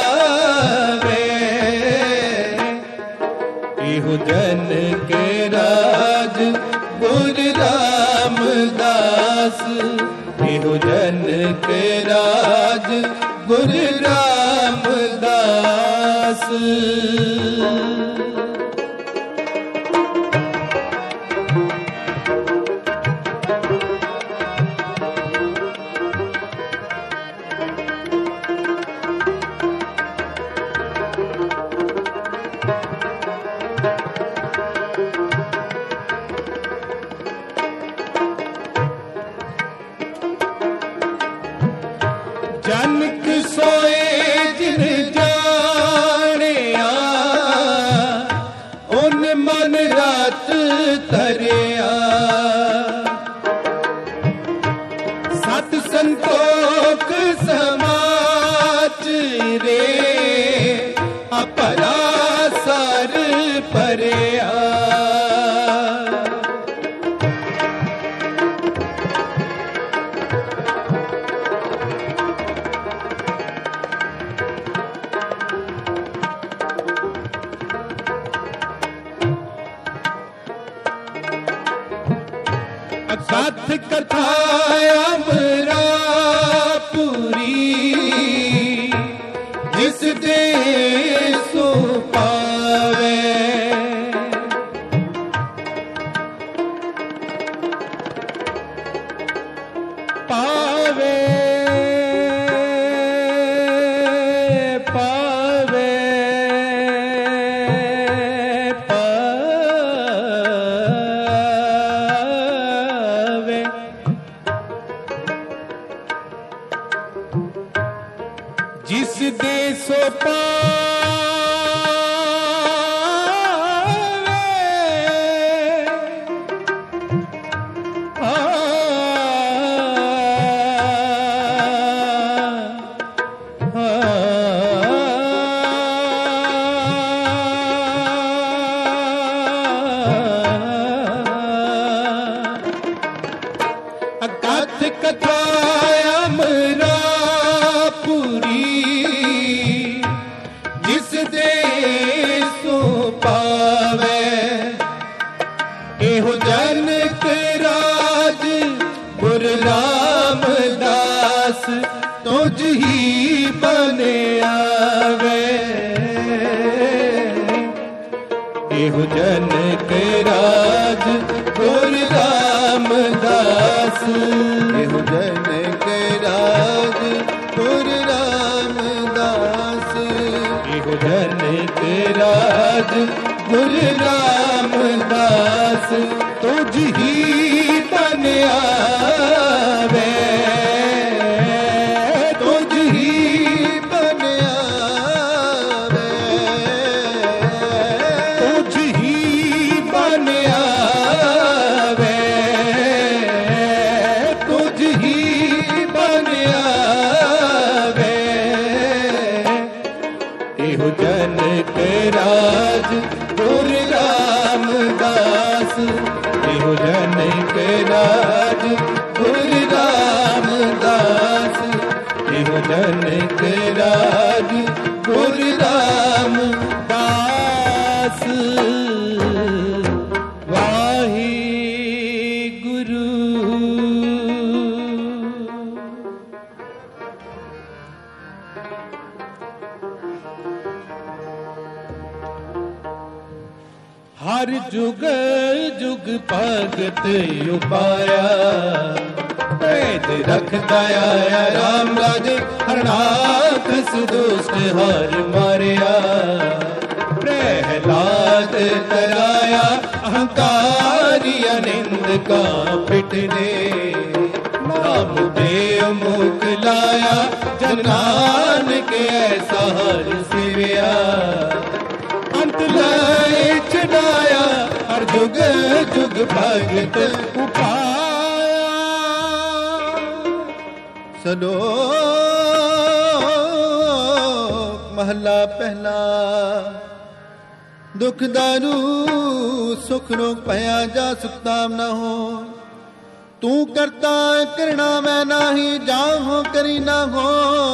जनक राज गुर रामदास। एहो जनक राज गुर रामदास। जनक सोए जिन जानिया, उन मन रात तरिया। सत संतोख समाच रे, अपरा सर परिया। कथ कथा अमरापुरी, जिस दे सो पावे। पावे जिस दे सो तुझ ही बने आवे, एहो जनक राज गुर रामदास, एहो जनक राज गुर रामदास, एहो जनक राज गुर रामदास, तुझ ही बने आवे, जनक राज गुर रामदास, एहो जनक राज गुर रामदास, एहो जनक राज गुर रामदास। वाहिगुरु। हर जुग जुग भगत उपाया, पैद रखता आया राम राजे, हरनाथ दुष्ट हर मारिया, प्रहलाद कराया अहंकारी अनिंद का पिट दे, नाम देव मुख लाया जन नानक ऐसा हर सेविया, अंत लाए चढ़ाया हर जुग जुग भगत उपाया। सलोक महला पहला, दुख दारू सुख रोग पया जा सुखताम न हो, तू करता करना मैं नाही, जाहो करी ना हो,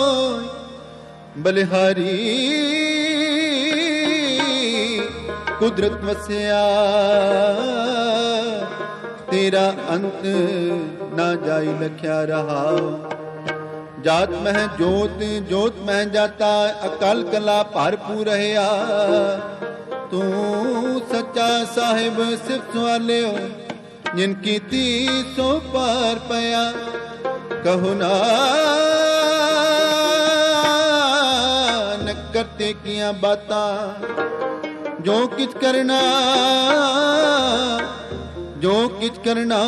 बलिहारी कुदरत वसिया, तेरा अंत ना जाई लख्या रहा, जात मह जोत जोत मह जाता, अकाल कला भरपूर रहा, तू सच्चा साहिब सिर्फ सवाले हो, जिनकी ती सो पार पया, कहो ना न करते किया बाता, जो किच करना जो किच करना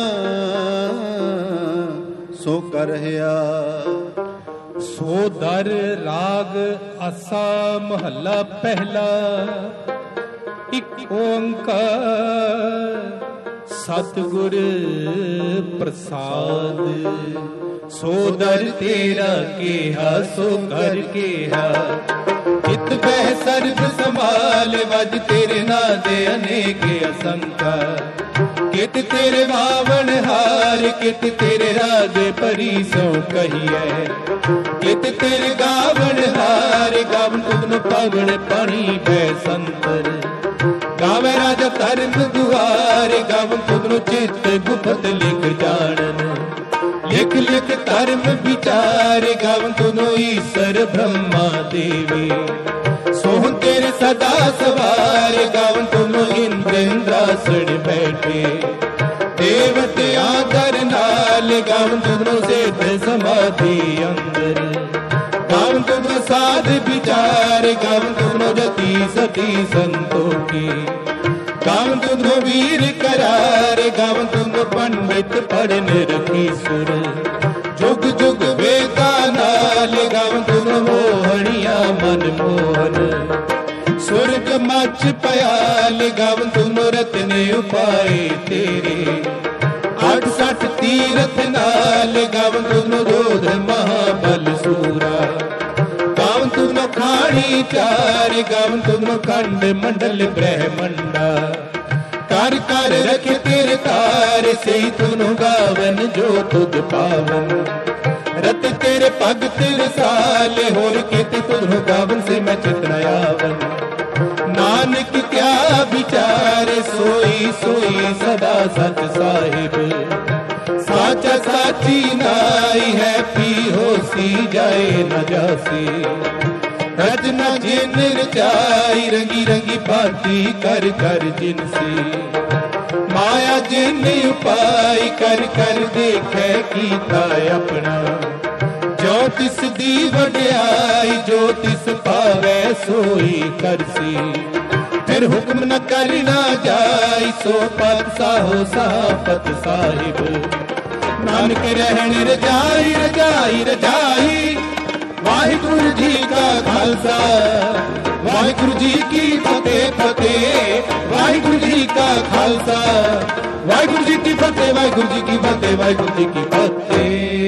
सो कर रहा। सो दर राग आसा महला पहला, एक ओंकार सतगुर प्रसाद, सो दर तेरा केहा सो कर केहा, चित बह सर्ब संभाल वज तेरे ना दे अनेक असंख्या, कित तेरे बावन हार कित तेरे राज परी सो कहिए, कित तेरे गावन हार गावन तुदन पागण पानी बै संतर, गावे राजा धर्म दुआर गावन तुदन चित गुप्त लिख जानन, लिख लिख धर्म विचार गावन तुदनो ईश्वर ब्रह्मा देवी, सोहन तेरे सदा सवार गावन तुदनो इंद्र इंद्रासन बैठे, देवते आदर नाल गावन तुदनो सिद्ध समाधि अंदर, गावन तुदनो साध विचार गावन तुदनो जति सती संतोखी, गावन तुदनो वीर करार गावन तुदनो पंडित पढ़ निरखी सुर, जुग जुग वेदा नाल गावन तुदनो ਮਨ ਮੋਹਨ ਸੁਰਗ ਮਚ ਪਿਆਲ ਗਵਨ ਤੁਨੋ ਰਤਨੇ ਉਪਾਏ ਤੇਰੇ 68 ਤੀਰਥ ਨਾਲ ਗਵਨ ਤੁਨੋ ਜੋਧ ਮਹਾਬਲ ਸੂਰਾ ਗਵਨ ਤੁਨੋ ਖਾਣੀ ਚਾਰ ਗਵਨ ਤੁਨੋ ਖੰਡ ਮੰਡਲ ਬ੍ਰਹਮੰਡਾ ਕਰ ਕਰ ਰਖੇ ਤੇਰੇ ਤਾਰ ਸਹੀ ਤੁਨੋ ਗਾਵਨ ਜੋ ਤੁਧ ਪਾਵਨ रत तेरे भगत रसाल होर केते तुझो गावन से मैं चितना आवन नानक क्या विचार सोई सोई सदा सच साहिब साचा साची नाई है पी होसी जाए न जासी रजना जिन रचाई रंगी रंगी भांति कर कर जिनसी माया जिन उपाय कर कर देखे कीता अपना जो तिस दी वड्याई जो तिस पावै सोई करसी फिर हुक्म न करना जाई सो पत साहो सापत साहिब नानक रहन रजाई रजाई रजाई वाहिगुरु जी का खालसा वाहिगुरु जी की फतेह फतेह वाहिगुरु जी का खालसा वाहिगुरु जी की फतेह वाहिगुरु जी की फतेह वाहिगुरु जी की फतेह।